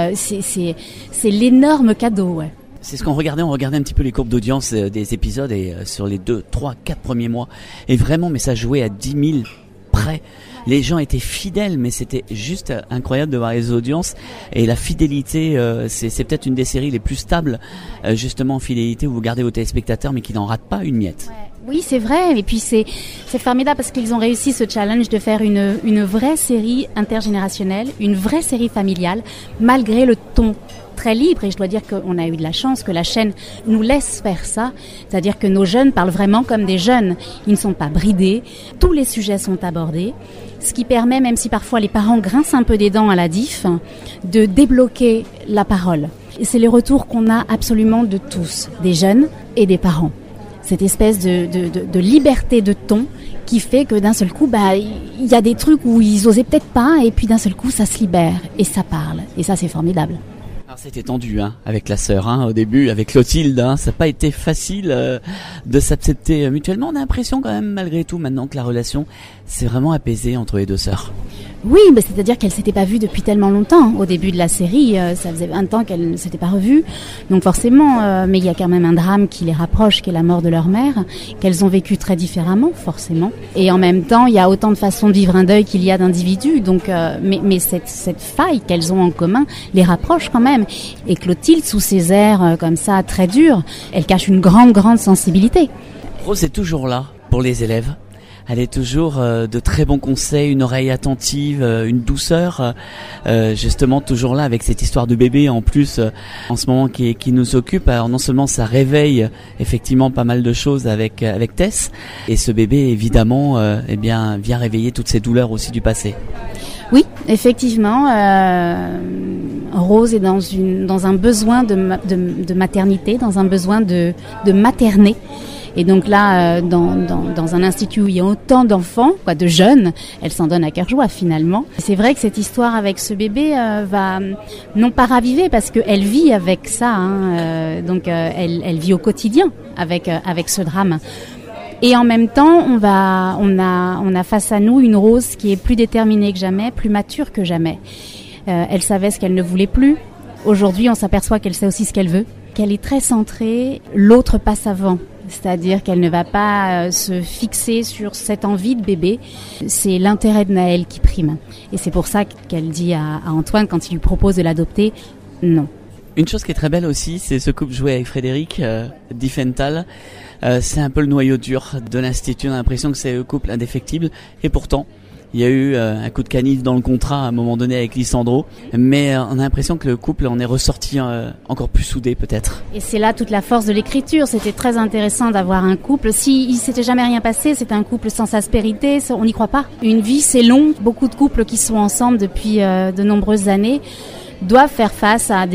c'est l'énorme cadeau, ouais. C'est ce qu'on regardait, on regardait un petit peu les courbes d'audience des épisodes et sur les 2, 3, 4 premiers mois. Et vraiment, mais ça jouait à 10 000 prêt. Les gens étaient fidèles, mais c'était juste incroyable de voir les audiences et la fidélité. C'est peut-être une des séries les plus stables, justement en fidélité, où vous gardez vos téléspectateurs, mais qui n'en ratent pas une miette. Ouais. Oui, c'est vrai. Et puis c'est formidable parce qu'ils ont réussi ce challenge de faire une vraie série intergénérationnelle, une vraie série familiale, malgré le ton très libre. Et je dois dire qu'on a eu de la chance que la chaîne nous laisse faire ça. C'est-à-dire que nos jeunes parlent vraiment comme des jeunes. Ils ne sont pas bridés. Tous les sujets sont abordés. Ce qui permet, même si parfois les parents grincent un peu des dents à la diff, de débloquer la parole. Et c'est les retours qu'on a absolument de tous, des jeunes et des parents. Cette espèce de liberté de ton qui fait que d'un seul coup, il y a des trucs où ils osaient peut-être pas, et puis d'un seul coup, ça se libère et ça parle. Et ça, c'est formidable. Alors c'était tendu avec la sœur au début, avec Clotilde, ça n'a pas été facile de s'accepter mutuellement. On a l'impression quand même malgré tout maintenant que la relation s'est vraiment apaisée entre les deux sœurs. Oui, c'est-à-dire qu'elles s'étaient pas vues depuis tellement longtemps. Au début de la série, ça faisait 20 ans qu'elles ne s'étaient pas revues. Donc forcément, mais il y a quand même un drame qui les rapproche, qui est la mort de leur mère, qu'elles ont vécu très différemment, forcément. Et en même temps, il y a autant de façons de vivre un deuil qu'il y a d'individus. Donc, mais cette faille qu'elles ont en commun les rapproche quand même. Et Clotilde, sous ses airs comme ça, très durs, elle cache une grande sensibilité. Rose est toujours là pour les élèves. Elle est toujours de très bons conseils, une oreille attentive, une douceur, justement toujours là avec cette histoire de bébé en plus en ce moment qui nous occupe. Alors non seulement ça réveille effectivement pas mal de choses avec Tess, et ce bébé évidemment vient réveiller toutes ces douleurs aussi du passé. Oui, effectivement, Rose est dans un besoin de maternité, dans un besoin de materner. Et donc là, dans un institut où il y a autant d'enfants, de jeunes, elle s'en donne à cœur joie finalement. C'est vrai que cette histoire avec ce bébé va non pas raviver parce qu'elle vit avec ça, donc elle vit au quotidien avec ce drame. Et en même temps, on a face à nous une Rose qui est plus déterminée que jamais, plus mature que jamais. Elle savait ce qu'elle ne voulait plus. Aujourd'hui, on s'aperçoit qu'elle sait aussi ce qu'elle veut, qu'elle est très centrée. L'autre passe avant. C'est-à-dire qu'elle ne va pas se fixer sur cette envie de bébé. C'est l'intérêt de Naël qui prime. Et c'est pour ça qu'elle dit à Antoine, quand il lui propose de l'adopter, non. Une chose qui est très belle aussi, c'est ce couple joué avec Frédéric Diffenthal. C'est un peu le noyau dur de l'Institut. On a l'impression que c'est le couple indéfectible. Et pourtant, il y a eu un coup de canif dans le contrat à un moment donné avec Lisandro, mais on a l'impression que le couple en est ressorti encore plus soudé peut-être. Et c'est là toute la force de l'écriture. C'était très intéressant d'avoir un couple. Si il s'était jamais rien passé, c'était un couple sans aspérité, on n'y croit pas. Une vie, c'est long. Beaucoup de couples qui sont ensemble depuis de nombreuses années doivent faire face à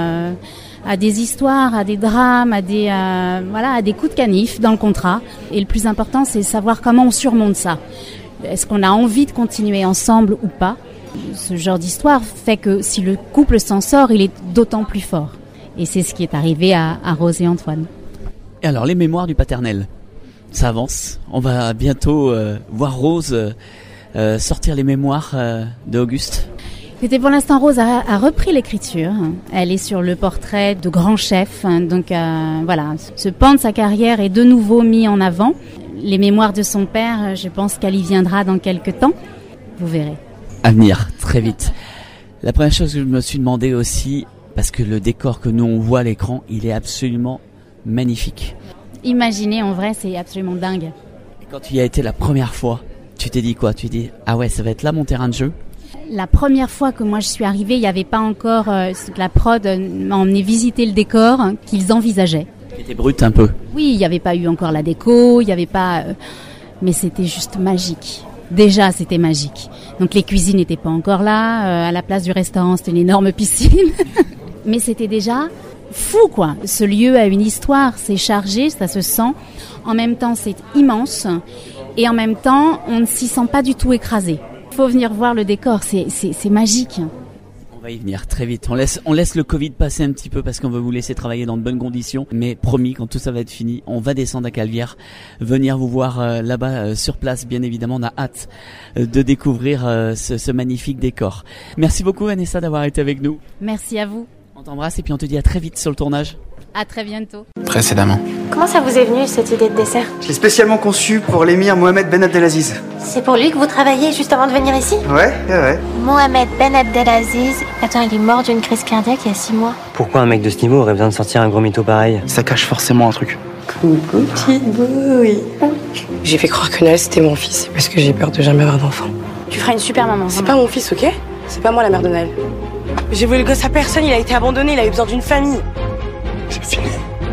des histoires, à des drames, à des coups de canif dans le contrat. Et le plus important, c'est savoir comment on surmonte ça. Est-ce qu'on a envie de continuer ensemble ou pas? Ce genre d'histoire fait que si le couple s'en sort, il est d'autant plus fort. Et c'est ce qui est arrivé à Rose et Antoine. Et alors, les mémoires du paternel, ça avance. On va bientôt voir Rose sortir les mémoires d'Auguste. C'était pour l'instant, Rose a repris l'écriture. Elle est sur le portrait de grand chef. Donc voilà, ce pan de sa carrière est de nouveau mis en avant. Les mémoires de son père, je pense qu'elle y viendra dans quelques temps. Vous verrez. À venir, très vite. La première chose que je me suis demandé aussi, parce que le décor que nous on voit à l'écran, il est absolument magnifique. Imaginez, en vrai, c'est absolument dingue. Et quand tu y as été la première fois, tu t'es dit quoi? Tu t'es dit, ah ouais, ça va être là mon terrain de jeu? La première fois que moi je suis arrivée, il n'y avait pas encore la prod m'a emmené visiter le décor qu'ils envisageaient. C'était brut un peu. Oui, il n'y avait pas eu encore la déco, il n'y avait pas... mais c'était juste magique. Déjà, c'était magique. Donc les cuisines n'étaient pas encore là. À la place du restaurant, c'était une énorme piscine. Mais c'était déjà fou, quoi. Ce lieu a une histoire, c'est chargé, ça se sent. En même temps, c'est immense. Et en même temps, on ne s'y sent pas du tout écrasé. Il faut venir voir le décor, c'est magique. On va y venir très vite. On laisse le Covid passer un petit peu parce qu'on veut vous laisser travailler dans de bonnes conditions. Mais promis, quand tout ça va être fini, on va descendre à Calvière, venir vous voir là-bas sur place. Bien évidemment, on a hâte de découvrir ce magnifique décor. Merci beaucoup Vanessa d'avoir été avec nous. Merci à vous. On t'embrasse et puis on te dit à très vite sur le tournage. À très bientôt. Précédemment. Comment ça vous est venu cette idée de dessert? Je l'ai spécialement conçu pour l'émir Mohamed Ben Abdelaziz. C'est pour lui que vous travaillez juste avant de venir ici? Ouais. Mohamed Ben Abdelaziz. Attends, il est mort d'une crise cardiaque il y a 6 mois. Pourquoi un mec de ce niveau aurait besoin de sortir un gros mytho pareil? Ça cache forcément un truc. Coucou, petite bouille. J'ai fait croire que Noël c'était mon fils parce que j'ai peur de jamais avoir d'enfant. Tu feras une super maman. C'est pas mon fils, ok? C'est pas moi la mère de Noël. J'ai voulu le gosse à personne, il a été abandonné, il avait besoin d'une famille. C'est fini.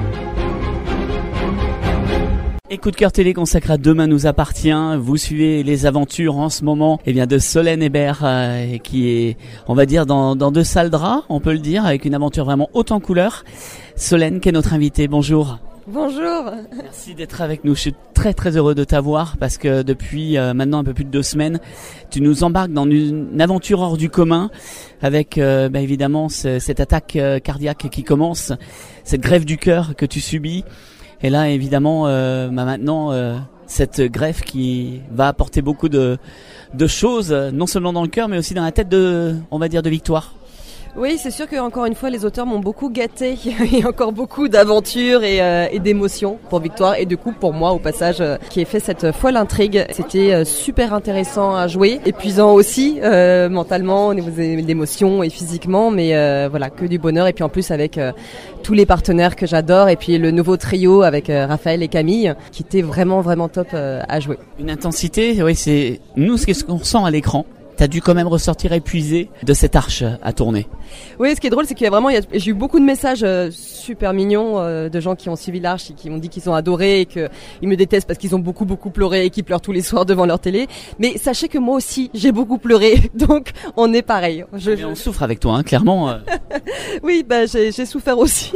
Et coup de cœur télé consacré à Demain nous appartient. Vous suivez les aventures en ce moment de Solène Hébert qui est, on va dire, dans de sales draps, on peut le dire, avec une aventure vraiment haute en couleurs. Solène qui est notre invitée, bonjour. Bonjour. Merci d'être avec nous. Je suis très très heureux de t'avoir parce que depuis maintenant un peu plus de 2 semaines, tu nous embarques dans une aventure hors du commun avec évidemment cette attaque cardiaque qui commence, cette greffe du cœur que tu subis. Et là évidemment maintenant cette greffe qui va apporter beaucoup de choses, non seulement dans le cœur mais aussi dans la tête de victoire. Oui, c'est sûr que encore une fois, les auteurs m'ont beaucoup gâté. Il y a encore beaucoup d'aventures et d'émotions pour Victoire. Et du coup, pour moi, au passage, qui ai fait cette folle intrigue, c'était super intéressant à jouer, épuisant aussi mentalement, au niveau des émotions et physiquement, mais voilà, que du bonheur. Et puis en plus avec tous les partenaires que j'adore, et puis le nouveau trio avec Raphaël et Camille, qui était vraiment vraiment top à jouer. Une intensité, oui, c'est nous ce qu'on ressent à l'écran. T'as dû quand même ressortir épuisé de cette arche à tourner. Oui, ce qui est drôle, c'est qu'il y a vraiment, j'ai eu beaucoup de messages super mignons de gens qui ont suivi l'arche et qui m'ont dit qu'ils ont adoré et qu'ils me détestent parce qu'ils ont beaucoup pleuré et qu'ils pleurent tous les soirs devant leur télé. Mais sachez que moi aussi, j'ai beaucoup pleuré, donc on est pareil. On souffre avec toi, hein, clairement. Oui, j'ai souffert aussi.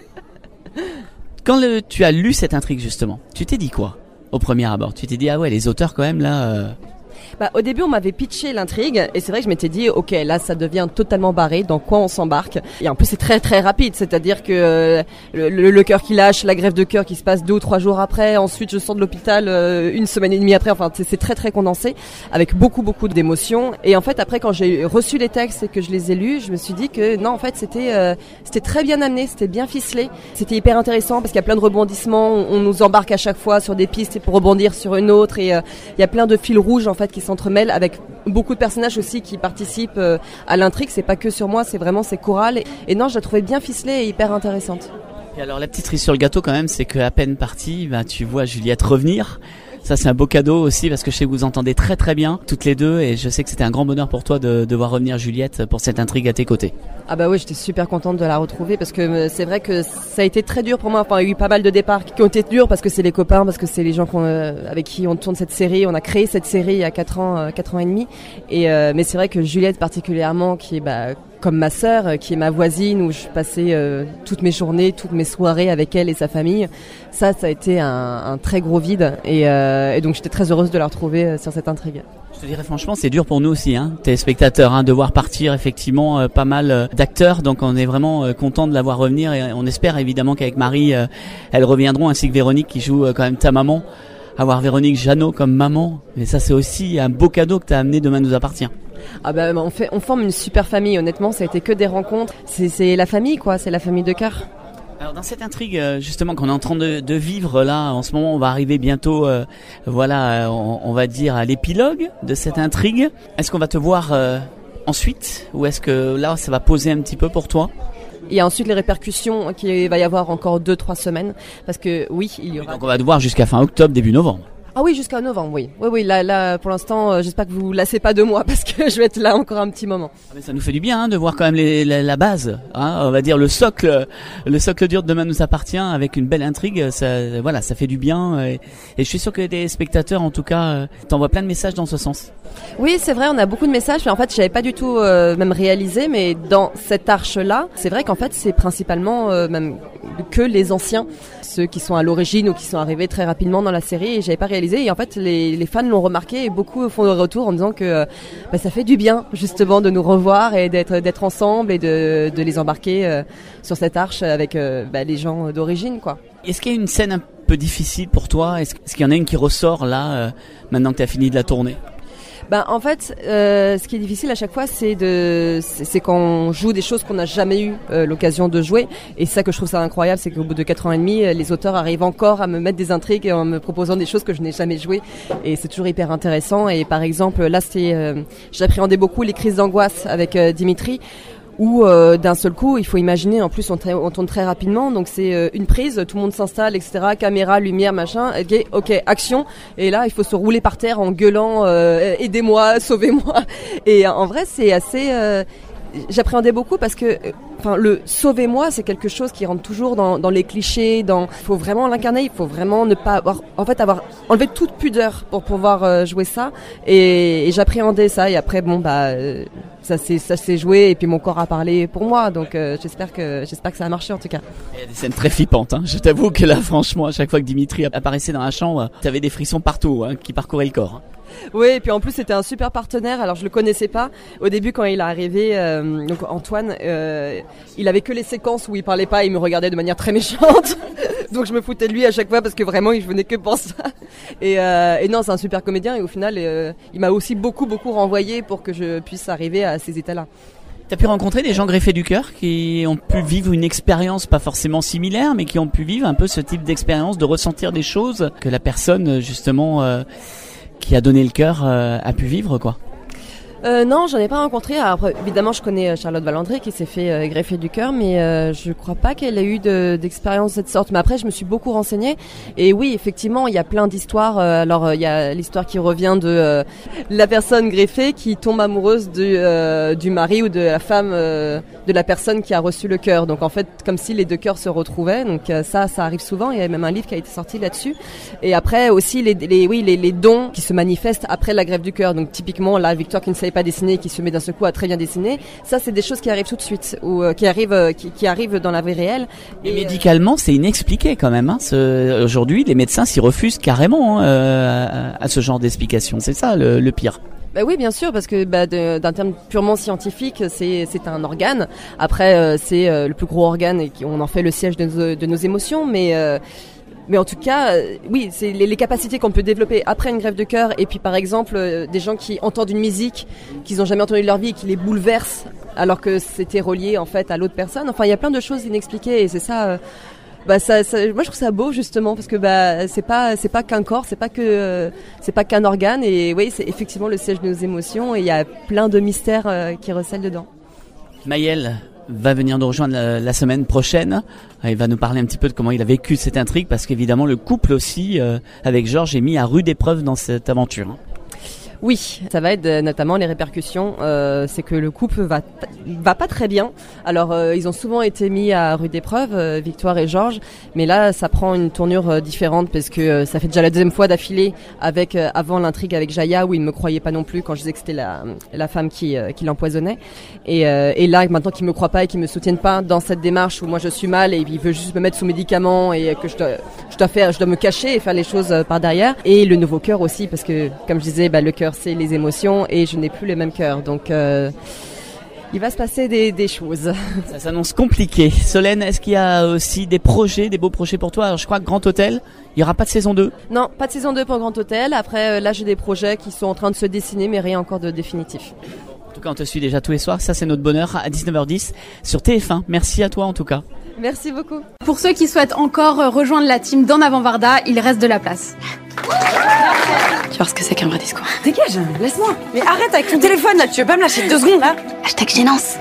Quand tu as lu cette intrigue justement, tu t'es dit quoi au premier abord? Tu t'es dit ah ouais, les auteurs quand même là. Au début, on m'avait pitché l'intrigue et c'est vrai que je m'étais dit, ok, là, ça devient totalement barré. Dans quoi on s'embarque? Et en plus, c'est très très rapide, c'est-à-dire que le cœur qui lâche, la greffe de cœur qui se passe 2 ou 3 jours après. Ensuite, je sors de l'hôpital 1 semaine et demie après. Enfin, c'est très très condensé, avec beaucoup d'émotions. Et en fait, après, quand j'ai reçu les textes et que je les ai lus, je me suis dit que non, en fait, c'était très bien amené, c'était bien ficelé, c'était hyper intéressant parce qu'il y a plein de rebondissements. On nous embarque à chaque fois sur des pistes pour rebondir sur une autre, et il y a plein de fils rouges en fait qui s'entremêlent avec beaucoup de personnages aussi qui participent à l'intrigue. C'est pas que sur moi, c'est chorale. Et non, je la trouvais bien ficelée et hyper intéressante. Et alors la petite cerise sur le gâteau quand même, c'est qu'à peine partie, tu vois Juliette revenir. Ça c'est un beau cadeau aussi parce que je sais que vous entendez très très bien toutes les deux et je sais que c'était un grand bonheur pour toi de voir revenir Juliette pour cette intrigue à tes côtés. Ah bah oui, j'étais super contente de la retrouver parce que c'est vrai que ça a été très dur pour moi. Enfin, il y a eu pas mal de départs qui ont été durs parce que c'est les copains, parce que c'est les gens avec qui on tourne cette série. On a créé cette série il y a 4 ans et demi. Mais c'est vrai que Juliette particulièrement, qui est comme ma sœur, qui est ma voisine, où je passais toutes mes journées, toutes mes soirées avec elle et sa famille. Ça a été un très gros vide et donc j'étais très heureuse de la retrouver sur cette intrigue. Je te dirais franchement, c'est dur pour nous aussi, téléspectateurs, de voir partir effectivement pas mal d'acteurs. Donc on est vraiment content de la voir revenir et on espère évidemment qu'avec Marie, elles reviendront, ainsi que Véronique qui joue quand même ta maman. Avoir Véronique Jeannot comme maman, mais ça c'est aussi un beau cadeau que tu as amené Demain nous appartient. Ah on forme une super famille, honnêtement, ça a été que des rencontres. C'est la famille quoi, c'est la famille de cœur. Alors dans cette intrigue justement qu'on est en train de vivre là en ce moment, on va arriver bientôt on va dire à l'épilogue de cette intrigue. Est-ce qu'on va te voir ensuite ou est-ce que là ça va poser un petit peu pour toi? Il y a ensuite les répercussions qu'il va y avoir encore 2-3 semaines parce que oui, il y aura. Donc on va te voir jusqu'à fin octobre, début novembre. Ah oui, jusqu'à novembre, oui. Oui, là, pour l'instant, j'espère que vous lassez pas de moi parce que je vais être là encore un petit moment. Mais ça nous fait du bien de voir quand même la base, on va dire le socle dur de Demain nous appartient avec une belle intrigue. Ça fait du bien et je suis sûr que les spectateurs, en tout cas, t'envoient plein de messages dans ce sens. Oui, c'est vrai, on a beaucoup de messages, mais en fait, j'avais pas du tout même réalisé, mais dans cette arche-là, c'est vrai qu'en fait, c'est principalement même que les anciens, ceux qui sont à l'origine ou qui sont arrivés très rapidement dans la série, et j'avais pas réalisé. Et en fait, les fans l'ont remarqué et beaucoup font le retour en disant que ça fait du bien justement de nous revoir et d'être ensemble et de les embarquer sur cette arche avec les gens d'origine, quoi. Est-ce qu'il y a une scène un peu difficile pour toi? Est-ce qu'il y en a une qui ressort là maintenant que tu as fini de la tourner? En fait, ce qui est difficile à chaque fois, c'est quand on joue des choses qu'on n'a jamais eu l'occasion de jouer. Et c'est ça que je trouve ça incroyable, c'est qu'au bout de 4 ans et demi, les auteurs arrivent encore à me mettre des intrigues et en me proposant des choses que je n'ai jamais jouées. Et c'est toujours hyper intéressant. Et par exemple, là, j'appréhendais beaucoup les crises d'angoisse avec Dimitri. Où d'un seul coup, il faut imaginer, en plus on tourne très rapidement, donc c'est une prise, tout le monde s'installe, etc., caméra, lumière, machin, ok, action, et là il faut se rouler par terre en gueulant aidez-moi, sauvez-moi, et en vrai c'est assez... J'appréhendais beaucoup parce que le sauvez-moi, c'est quelque chose qui rentre toujours dans les clichés, il faut vraiment l'incarner, il faut vraiment ne pas avoir enlevé toute pudeur pour pouvoir jouer ça, et j'appréhendais ça, et après ça s'est joué, et puis mon corps a parlé pour moi, donc j'espère que ça a marché en tout cas. Il y a des scènes très flippantes, hein. Je t'avoue que là franchement, à chaque fois que Dimitri apparaissait dans la chambre, t'avais des frissons partout, hein, qui parcouraient le corps. Oui, et puis en plus c'était un super partenaire. Alors je le connaissais pas au début quand il est arrivé. Donc Antoine, il avait que les séquences où il parlait pas, il me regardait de manière très méchante. Donc je me foutais de lui à chaque fois parce que vraiment il venait que pour ça. Et non, c'est un super comédien et au final il m'a aussi beaucoup renvoyé pour que je puisse arriver à ces états-là. T'as pu rencontrer des gens greffés du cœur qui ont pu vivre une expérience pas forcément similaire, mais qui ont pu vivre un peu ce type d'expérience, de ressentir des choses que la personne justement qui a donné le cœur a pu vivre, quoi. Non, j'en ai pas rencontré. Alors, évidemment, je connais Charlotte Valandré qui s'est fait greffer du cœur, mais je crois pas qu'elle ait eu d'expérience de cette sorte. Mais après, je me suis beaucoup renseignée. Et oui, effectivement, il y a plein d'histoires. Alors, il y a l'histoire qui revient de la personne greffée qui tombe amoureuse du mari ou de la femme de la personne qui a reçu le cœur. Donc, en fait, comme si les deux cœurs se retrouvaient. Donc, ça arrive souvent. Il y a même un livre qui a été sorti là-dessus. Et après, aussi, les dons qui se manifestent après la greffe du cœur. Donc, typiquement, là, Victoire qui ne savait pas dessiner, qui se met d'un seul coup à très bien dessiner. Ça, c'est des choses qui arrivent tout de suite ou qui arrivent dans la vie réelle. Et médicalement, c'est inexpliqué quand même. Hein. Aujourd'hui, les médecins s'y refusent carrément à ce genre d'explication. C'est ça le pire. Oui, bien sûr, parce que d'un terme purement scientifique, c'est un organe. Après, c'est le plus gros organe et on en fait le siège de nos émotions, mais en tout cas, oui, c'est les capacités qu'on peut développer après une greffe de cœur. Et puis par exemple, des gens qui entendent une musique qu'ils n'ont jamais entendue de leur vie et qui les bouleverse alors que c'était relié en fait à l'autre personne. Enfin, il y a plein de choses inexpliquées et c'est ça. Moi, je trouve ça beau justement parce que c'est pas qu'un corps, c'est pas qu'un organe. Et oui, c'est effectivement le siège de nos émotions et il y a plein de mystères qui recèlent dedans. Maëlle va venir nous rejoindre la semaine prochaine. Il va nous parler un petit peu de comment il a vécu cette intrigue parce qu'évidemment le couple aussi avec Georges est mis à rude épreuve dans cette aventure. Oui, ça va être notamment les répercussions. C'est que le couple va pas très bien. Alors ils ont souvent été mis à rude épreuve, Victoire et Georges, mais là ça prend une tournure différente parce que ça fait déjà la deuxième fois d'affilée avec avant l'intrigue avec Jaya où ils ne me croyaient pas non plus quand je disais que c'était la femme qui l'empoisonnait. Et là maintenant qu'ils me croient pas et qu'ils me soutiennent pas dans cette démarche où moi je suis mal et ils veulent juste me mettre sous médicaments et que je dois me cacher et faire les choses par derrière. Et le nouveau cœur aussi parce que comme je disais, le cœur c'est les émotions et je n'ai plus le même cœur. Donc il va se passer des choses. Ça s'annonce compliqué. Solène, est-ce qu'il y a aussi des beaux projets pour toi? Alors, je crois que Grand Hôtel, il n'y aura pas de saison 2. Non, pas de saison 2 pour Grand Hôtel. Après, là, j'ai des projets qui sont en train de se dessiner, mais rien encore de définitif. En tout cas, on te suit déjà tous les soirs. Ça, c'est notre bonheur à 19h10 sur TF1. Merci à toi, en tout cas. Merci beaucoup. Pour ceux qui souhaitent encore rejoindre la team d'En Avant Varda, il reste de la place. Tu vois ce que c'est qu'un vrai discours. Dégage, laisse-moi. Mais arrête avec ton téléphone là, tu veux pas me lâcher 2 secondes là? #gênance.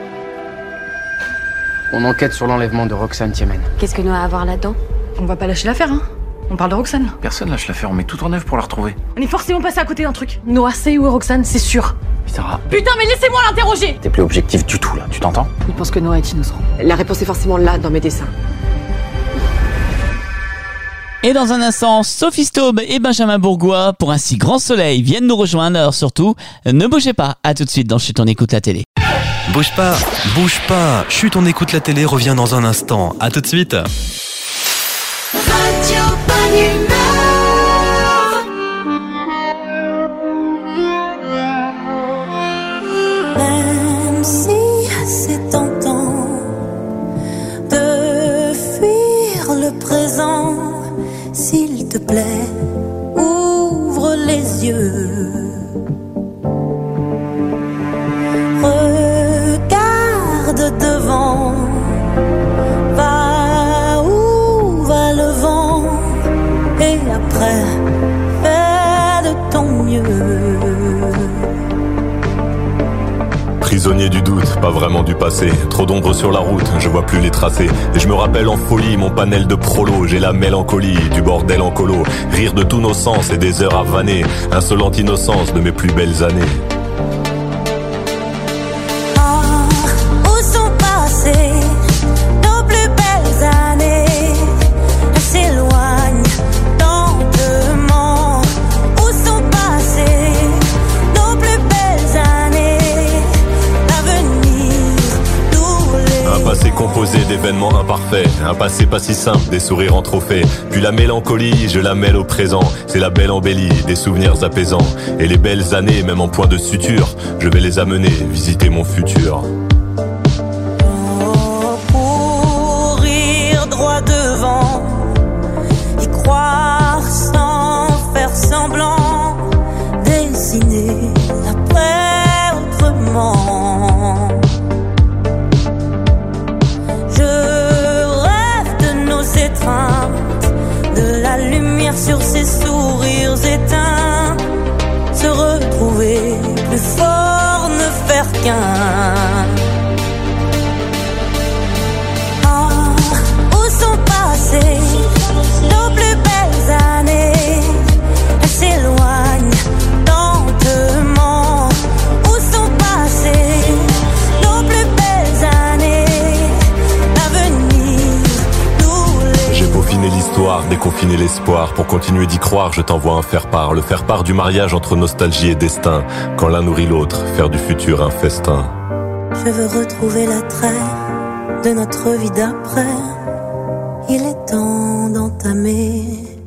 On enquête sur l'enlèvement de Roxane Tiamen. Qu'est-ce que nous a à voir là-dedans? On va pas lâcher l'affaire, hein. On parle de Roxane. Personne lâche l'affaire, on met tout en œuvre pour la retrouver. On est forcément passé à côté d'un truc. Noah, c'est où Roxane, c'est sûr. Sarah. Putain, mais laissez-moi l'interroger. T'es plus objectif du tout là, tu t'entends? Il pense que Noah est innocent. La réponse est forcément là, dans mes dessins. Et dans un instant, Sophie Staub et Benjamin Bourgois pour un si grand soleil viennent nous rejoindre. Alors surtout, ne bougez pas. À tout de suite dans Chut, on écoute la télé. Bouge pas. Chut, on écoute la télé revient dans un instant. À tout de suite. Radio Bonne Humeur. Même si c'est tentant de fuir le présent, s'il te plaît, ouvre les yeux. éloigné du doute, pas vraiment du passé. Trop d'ombre sur la route, je vois plus les tracés. Et je me rappelle en folie mon panel de prolo. J'ai la mélancolie du bordel en colo. Rire de tous nos sens et des heures à vanner. Insolente innocence de mes plus belles années. Où sont passées nos plus belles années? Elles s'éloignent lentement. Où sont passées nos plus belles années? L'avenir nous les... Un passé composé d'événements imparfaits. Un passé pas si simple, des sourires en trophée. Puis la mélancolie, je la mêle au présent. C'est la belle embellie, des souvenirs apaisants. Et les belles années, même en point de suture, je vais les amener visiter mon futur. Courir droit devant, y croire sans faire semblant, dessiner l'après autrement. Je rêve de nos étreintes, de la lumière sur ces sourires éteints, se retrouver plus fort, ne faire qu'un. Où sont passées nos plus belles années? Elles s'éloignent lentement. Où sont passées nos plus belles années? L'avenir nous les... J'ai peaufiné l'histoire, déconfiné l'espoir. Pour continuer d'y croire, je t'envoie un faire-part. Le faire-part du mariage entre nostalgie et destin. Quand l'un nourrit l'autre, faire du futur un festin. Je veux retrouver l'attrait de notre vie d'après. Il est temps d'entamer.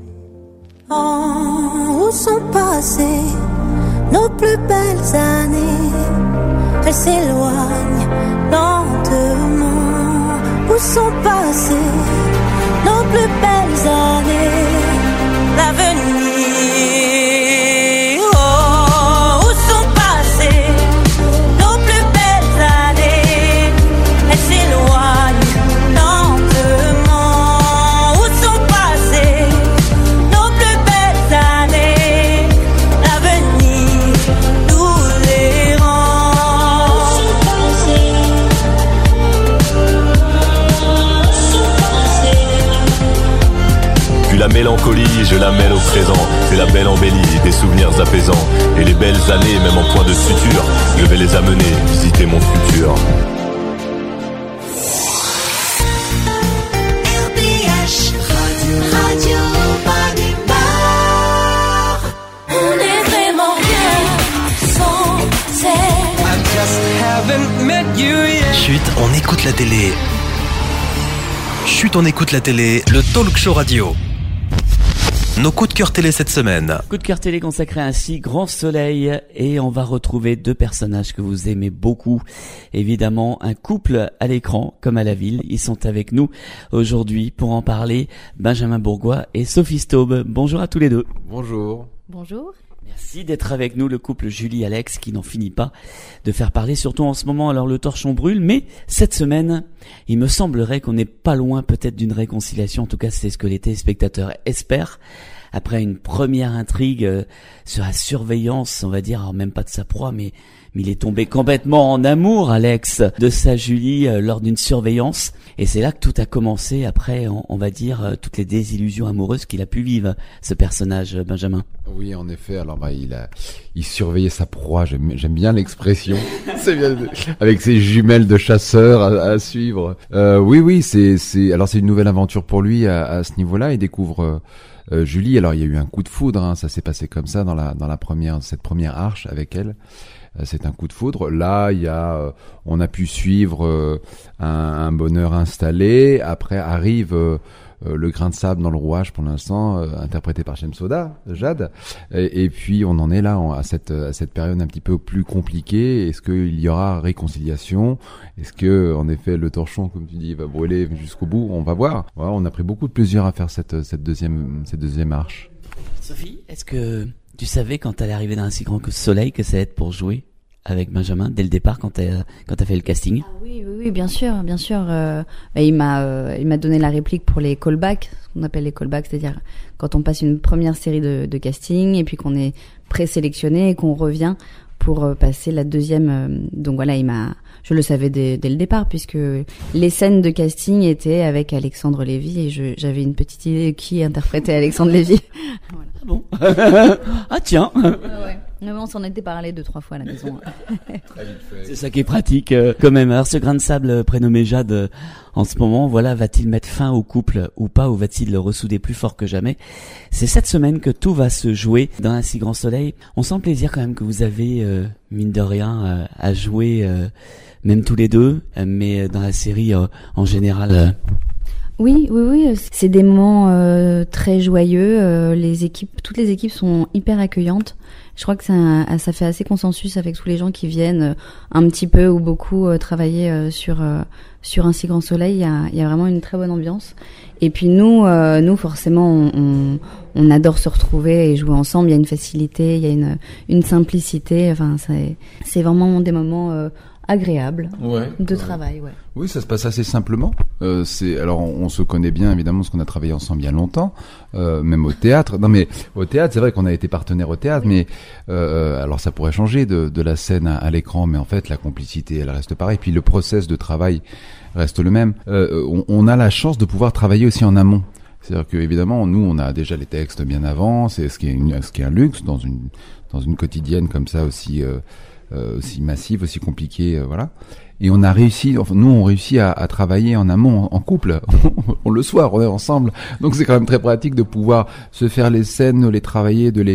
Où sont passées nos plus belles années? Elles s'éloignent lentement. Où sont passées nos plus belles années? L'avenir. Où sont passées nos plus belles années? Elles s'éloignent lentement. Où sont passées nos plus belles années? L'avenir nous les rend. Puis la mélancolie, je la mêle au présent. C'est la belle embellie, des souvenirs apaisants. Et les belles années, même en point de suture, je vais les amener visiter mon futur. RBH Radio Paris-Bar. On est vraiment bien sans elle. Chut, on écoute la télé. Chut, on écoute la télé, le talk show radio. Nos coups de cœur télé cette semaine. Coup de cœur télé consacré à un si grand soleil et on va retrouver deux personnages que vous aimez beaucoup. Évidemment, un couple à l'écran comme à la ville. Ils sont avec nous aujourd'hui pour en parler. Benjamin Bourgois et Sophie Staub. Bonjour à tous les deux. Bonjour. Bonjour. Merci d'être avec nous, le couple Julie-Alex qui n'en finit pas de faire parler, surtout en ce moment. Alors le torchon brûle, mais cette semaine, il me semblerait qu'on n'est pas loin peut-être d'une réconciliation. En tout cas, c'est ce que les téléspectateurs espèrent. Après une première intrigue sur la surveillance, on va dire, alors même pas de sa proie, mais il est tombé complètement en amour, Alex, de sa Julie lors d'une surveillance. Et c'est là que tout a commencé, après, on va dire, toutes les désillusions amoureuses qu'il a pu vivre, ce personnage, Benjamin. Oui, en effet. Alors, il surveillait sa proie. J'aime bien l'expression. C'est bien, avec ses jumelles de chasseur à suivre. Oui, alors c'est une nouvelle aventure pour lui à ce niveau-là. Il découvre Julie. Alors, il y a eu un coup de foudre, hein. Ça s'est passé comme ça dans cette première arche avec elle. C'est un coup de foudre. Là, on a pu suivre un bonheur installé. Après arrive le grain de sable dans le rouage pour l'instant, interprété par Shemsoda, Jade. Et puis on en est là à cette période un petit peu plus compliquée. Est-ce qu'il y aura réconciliation? Est-ce que en effet le torchon, comme tu dis, va brûler jusqu'au bout? On va voir. Voilà, on a pris beaucoup de plaisir à faire cette deuxième arche. Sophie, est-ce que tu savais quand t'allais arriver dans un si grand soleil que ça allait être pour jouer avec Benjamin dès le départ quand t'as fait le casting? Oui, bien sûr. Il m'a donné la réplique pour les callbacks, ce qu'on appelle les callbacks, c'est-à-dire quand on passe une première série de casting et puis qu'on est présélectionné et qu'on revient pour passer la deuxième. Donc voilà, il m'a je le savais dès le départ, puisque les scènes de casting étaient avec Alexandre Lévy et j'avais une petite idée de qui interprétait Alexandre Lévy. Voilà. Ah bon. Ah tiens. Ouais. Mais on s'en était parlé 2-3 fois à la maison. C'est ça qui est pratique quand même. Alors ce grain de sable prénommé Jade en ce moment, voilà, va-t-il mettre fin au couple ou pas, ou va-t-il le ressouder plus fort que jamais? C'est cette semaine que tout va se jouer dans Un si grand soleil. On sent le plaisir quand même que vous avez, mine de rien, à jouer, même tous les deux, mais dans la série en général. Oui, c'est des moments très joyeux. Toutes les équipes sont hyper accueillantes. Je crois que ça fait assez consensus avec tous les gens qui viennent un petit peu ou beaucoup travailler sur Un si grand soleil. Il y a vraiment une très bonne ambiance. Et puis nous forcément, on adore se retrouver et jouer ensemble. Il y a une facilité, il y a une simplicité. Enfin, c'est vraiment des moments agréable de travail. Ouais. Oui, ça se passe assez simplement. Alors on se connaît bien évidemment parce qu'on a travaillé ensemble il y a longtemps, même au théâtre. Non mais au théâtre, c'est vrai qu'on a été partenaires au théâtre, mais alors ça pourrait changer de la scène à l'écran, mais en fait la complicité elle reste pareille. Puis le process de travail reste le même. On a la chance de pouvoir travailler aussi en amont. C'est-à-dire que évidemment nous on a déjà les textes bien avant, c'est ce qui est un luxe dans une quotidienne comme ça aussi massive, aussi compliquée, voilà. Et on a réussi, enfin, nous on réussit à travailler en amont, en couple. On le soir, on est ensemble. Donc c'est quand même très pratique de pouvoir se faire les scènes, les travailler, de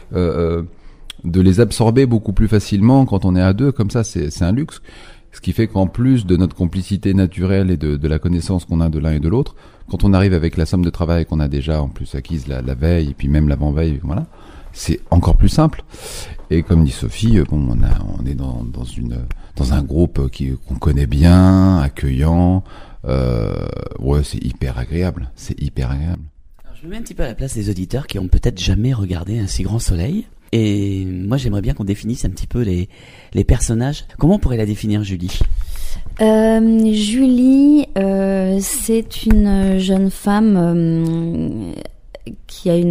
les absorber beaucoup plus facilement quand on est à deux. Comme ça, c'est un luxe. Ce qui fait qu'en plus de notre complicité naturelle et de la connaissance qu'on a de l'un et de l'autre, quand on arrive avec la somme de travail qu'on a déjà en plus acquise la veille et puis même l'avant-veille, voilà, c'est encore plus simple. Et comme dit Sophie, on est dans un groupe qu'on connaît bien, accueillant. C'est hyper agréable. Alors, je me mets un petit peu à la place des auditeurs qui ont peut-être jamais regardé Un si grand soleil. Et moi, j'aimerais bien qu'on définisse un petit peu les personnages. Comment on pourrait la définir, Julie? Julie, c'est une jeune femme qui a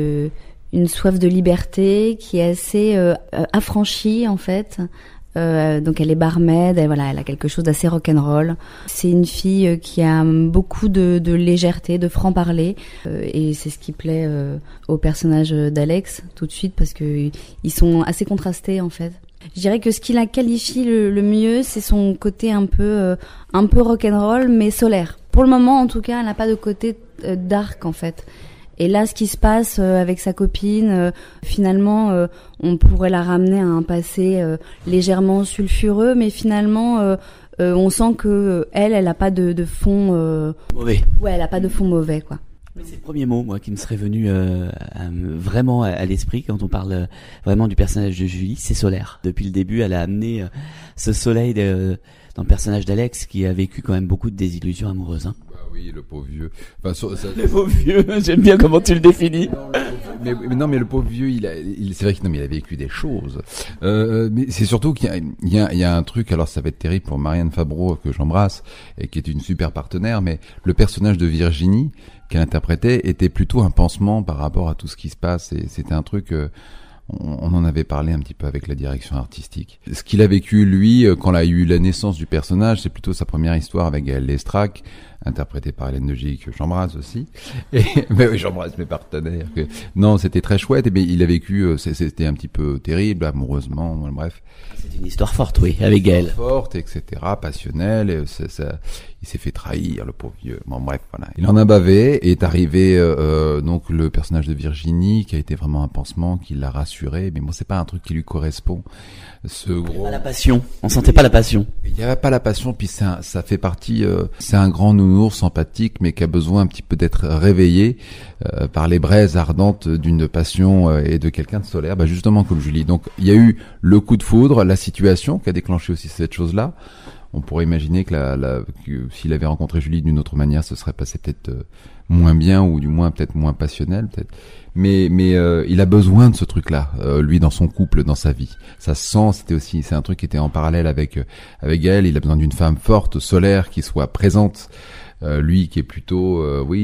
une soif de liberté, qui est assez affranchie en fait. Donc elle est barmaid, elle a quelque chose d'assez rock'n'roll. C'est une fille qui a beaucoup de légèreté, de franc-parler, et c'est ce qui plaît au personnage d'Alex tout de suite parce que ils sont assez contrastés en fait. Je dirais que ce qui la qualifie le mieux, c'est son côté un peu rock'n'roll mais solaire. Pour le moment en tout cas, elle n'a pas de côté dark en fait. Et là, ce qui se passe avec sa copine, finalement, on pourrait la ramener à un passé légèrement sulfureux, mais finalement, on sent que elle a pas de fond mauvais. Ouais, elle a pas de fond mauvais, quoi. C'est le premier mot, moi, qui me serait venu vraiment à l'esprit quand on parle vraiment du personnage de Julie, c'est solaire. Depuis le début, elle a amené ce soleil dans le personnage d'Alex, qui a vécu quand même beaucoup de désillusions amoureuses. Hein. Oui, le pauvre vieux. Enfin, le pauvre vieux, j'aime bien comment tu le définis. Mais le pauvre vieux, c'est vrai qu'il a vécu des choses. Mais c'est surtout qu'il y a un truc, alors ça va être terrible pour Marianne Fabreau, que j'embrasse, et qui est une super partenaire, mais le personnage de Virginie, qu'elle interprétait, était plutôt un pansement par rapport à tout ce qui se passe, et c'était un truc... On en avait parlé un petit peu avec la direction artistique. Ce qu'il a vécu, lui, quand il a eu la naissance du personnage, c'est plutôt sa première histoire avec Gaël Lestrac, interprétée par Hélène de Gilly, que j'embrasse aussi. Mais oui, j'embrasse mes partenaires. Non, c'était très chouette, mais il a vécu, c'était un petit peu terrible, amoureusement, bref. C'est une histoire forte, oui, avec Gaël. Forte, etc., passionnelle, et il s'est fait trahir, le pauvre vieux. Bon, bref, voilà. Il en a bavé, et est arrivé, donc, le personnage de Virginie, qui a été vraiment un pansement, qui l'a rassuré, mais bon, c'est pas un truc qui lui correspond. Pas la passion. On sentait pas la passion. Il y avait pas la passion, puis ça fait partie, c'est un grand nounours sympathique, mais qui a besoin un petit peu d'être réveillé, par les braises ardentes d'une passion, et de quelqu'un de solaire, justement comme Julie. Donc, il y a eu le coup de foudre, la situation, qui a déclenché aussi cette chose-là. On pourrait imaginer que s'il avait rencontré Julie d'une autre manière, ce serait passé peut-être moins bien, ou du moins peut-être moins passionnel, peut-être. Mais il a besoin de ce truc-là, lui, dans son couple, dans sa vie. Ça se sent, c'est un truc qui était en parallèle avec Gaël. Il a besoin d'une femme forte, solaire, qui soit présente, lui qui est plutôt,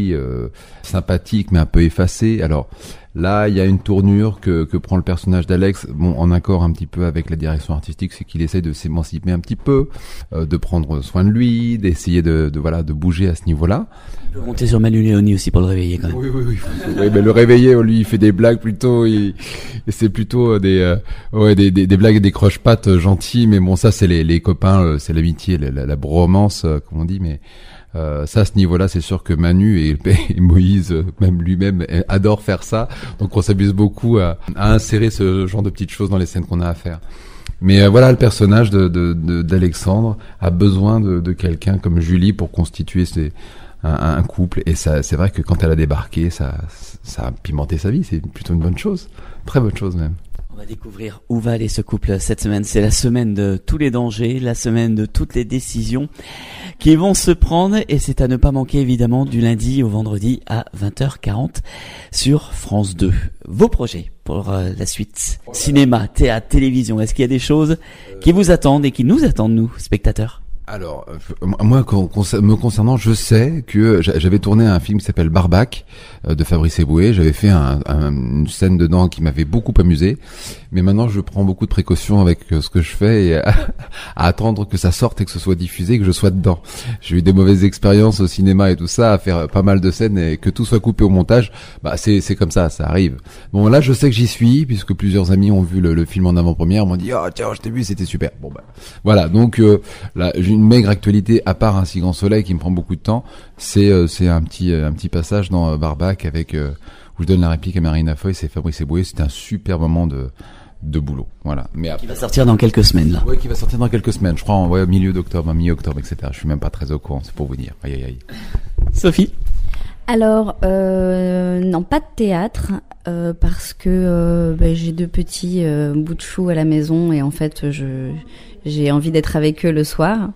sympathique mais un peu effacé. Alors là, il y a une tournure que prend le personnage d'Alex, en accord un petit peu avec la direction artistique, c'est qu'il essaie de s'émanciper un petit peu, de prendre soin de lui, d'essayer de bouger à ce niveau-là. On peut monter sur Manu Léoni aussi pour le réveiller quand même. Oui. Oui, mais le réveiller, lui, il fait des blagues plutôt, c'est plutôt des blagues et des croche-pattes gentils, mais bon, ça, c'est les copains, c'est l'amitié, la bromance, comme on dit, mais ça, à ce niveau-là, c'est sûr que Manu et Moïse, même lui-même, adore faire ça. Donc, on s'amuse beaucoup à insérer ce genre de petites choses dans les scènes qu'on a à faire. Mais voilà, le personnage d'Alexandre a besoin de quelqu'un comme Julie pour constituer un couple. Et ça, c'est vrai que quand elle a débarqué, ça a pimenté sa vie. C'est plutôt une bonne chose. Très bonne chose même. On va découvrir où va aller ce couple cette semaine. C'est la semaine de tous les dangers, la semaine de toutes les décisions qui vont se prendre, et c'est à ne pas manquer évidemment du lundi au vendredi à 20h40 sur France 2. Vos projets pour la suite, cinéma, théâtre, télévision, est-ce qu'il y a des choses qui vous attendent et qui nous attendent, nous, spectateurs ? Alors, moi, me concernant, je sais que j'avais tourné un film qui s'appelle Barbac de Fabrice Eboué. J'avais fait une scène dedans qui m'avait beaucoup amusé. Mais maintenant, je prends beaucoup de précautions avec ce que je fais et à attendre que ça sorte et que ce soit diffusé et que je sois dedans. J'ai eu des mauvaises expériences au cinéma et tout ça, à faire pas mal de scènes et que tout soit coupé au montage. C'est comme ça arrive. Bon, là, je sais que j'y suis puisque plusieurs amis ont vu le film en avant-première, m'ont dit « Oh, tiens, je t'ai vu, c'était super ». Bon, voilà. Donc, là, j'ai une maigre actualité à part Un si grand soleil qui me prend beaucoup de temps. C'est un petit passage dans Barbac avec où je donne la réplique à Marina Foy, c'est Fabrice Eboué. C'est un super moment de boulot. Voilà. Mais après, qui va sortir dans quelques semaines là. Ouais, qui va sortir dans quelques semaines. Je crois milieu d'octobre, mi-octobre, etc. Je suis même pas très au courant, c'est pour vous dire. Aïe. Sophie. Alors non, pas de théâtre parce que j'ai 2 petits bouts de chou à la maison et en fait j'ai envie d'être avec eux le soir.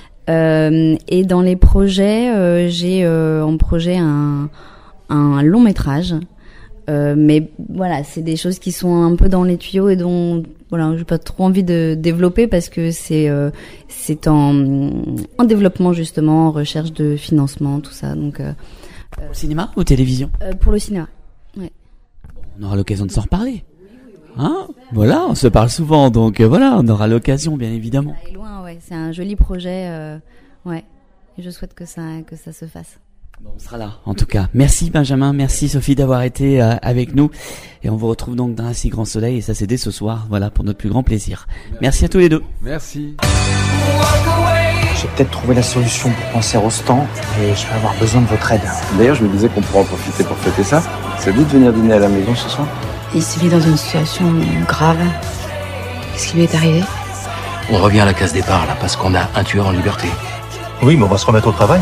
Et dans les projets, j'ai en projet un long métrage. Mais voilà, c'est des choses qui sont un peu dans les tuyaux et dont j'ai pas trop envie de développer parce que c'est en développement justement, en recherche de financement, tout ça. Donc pour le cinéma ou télévision ? Pour le cinéma. Ouais. On aura l'occasion de s'en reparler. Hein ? Voilà, on se parle souvent, donc voilà, on aura l'occasion, bien évidemment. Ça est loin, ouais. C'est un joli projet, ouais. Et je souhaite que ça se fasse. Bon, on sera là, en tout cas. Merci Benjamin, merci Sophie d'avoir été avec nous. Et on vous retrouve donc dans Un si grand soleil, et ça c'est dès ce soir, voilà, pour notre plus grand plaisir. Merci à tous les deux. Merci. J'ai peut-être trouvé la solution pour penser Rostand, et je vais avoir besoin de votre aide. D'ailleurs, je me disais qu'on pourrait en profiter pour fêter ça. Ça dit de venir dîner à la maison ce soir ? Il s'est mis dans une situation grave. Qu'est-ce qui lui est arrivé ? On revient à la case départ, là, parce qu'on a un tueur en liberté. Oui, mais on va se remettre au travail,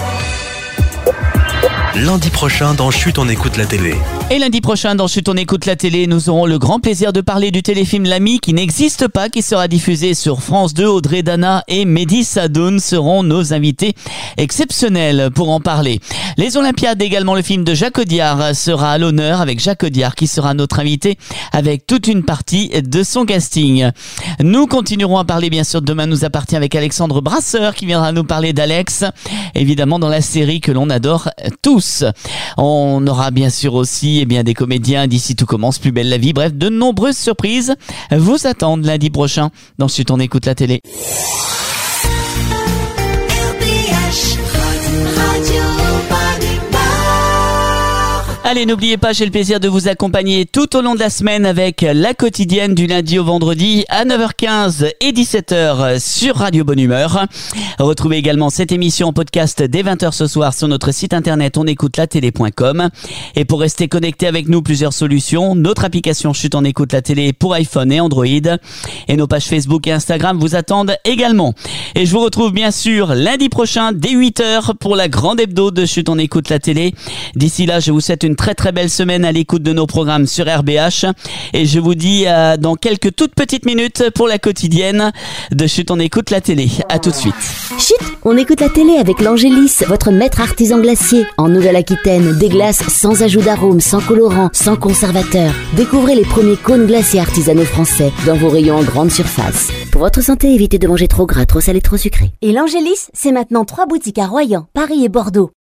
Lundi prochain dans Chut, on écoute la télé. Et lundi prochain dans Chut, on écoute la télé, nous aurons le grand plaisir de parler du téléfilm L'Ami qui n'existe pas, qui sera diffusé sur France 2. Audrey Dana et Mehdi Sadoun seront nos invités exceptionnels pour en parler. Les Olympiades également, le film de Jacques Audiard sera à l'honneur avec Jacques Audiard qui sera notre invité avec toute une partie de son casting. Nous continuerons à parler bien sûr Demain nous appartient avec Alexandre Brasseur qui viendra nous parler d'Alex, évidemment dans la série que l'on adore tous. On aura bien sûr aussi des comédiens d'ici tout commence, Plus belle la vie, bref, de nombreuses surprises vous attendent lundi prochain dans Chut, on écoute la télé. Allez, n'oubliez pas, j'ai le plaisir de vous accompagner tout au long de la semaine avec la quotidienne du lundi au vendredi à 9h15 et 17h sur Radio Bonne Humeur. Retrouvez également cette émission en podcast dès 20h ce soir sur notre site internet onécoutelatélé.com. Et pour rester connecté avec nous, plusieurs solutions. Notre application Chut, on écoute la télé pour iPhone et Android. Et nos pages Facebook et Instagram vous attendent également. Et je vous retrouve bien sûr lundi prochain dès 8h pour la grande hebdo de Chut, on écoute la télé. D'ici là, je vous souhaite une très très belle semaine à l'écoute de nos programmes sur RBH. Et je vous dis dans quelques toutes petites minutes pour la quotidienne de Chut, on écoute la télé. À tout de suite. Chut, on écoute la télé avec l'Angélis, votre maître artisan glacier. En Nouvelle-Aquitaine, des glaces sans ajout d'arôme, sans colorant, sans conservateur. Découvrez les premiers cônes glacés artisanaux français dans vos rayons en grande surface. Pour votre santé, évitez de manger trop gras, trop salé, trop sucré. Et l'Angélis, c'est maintenant 3 boutiques à Royan, Paris et Bordeaux.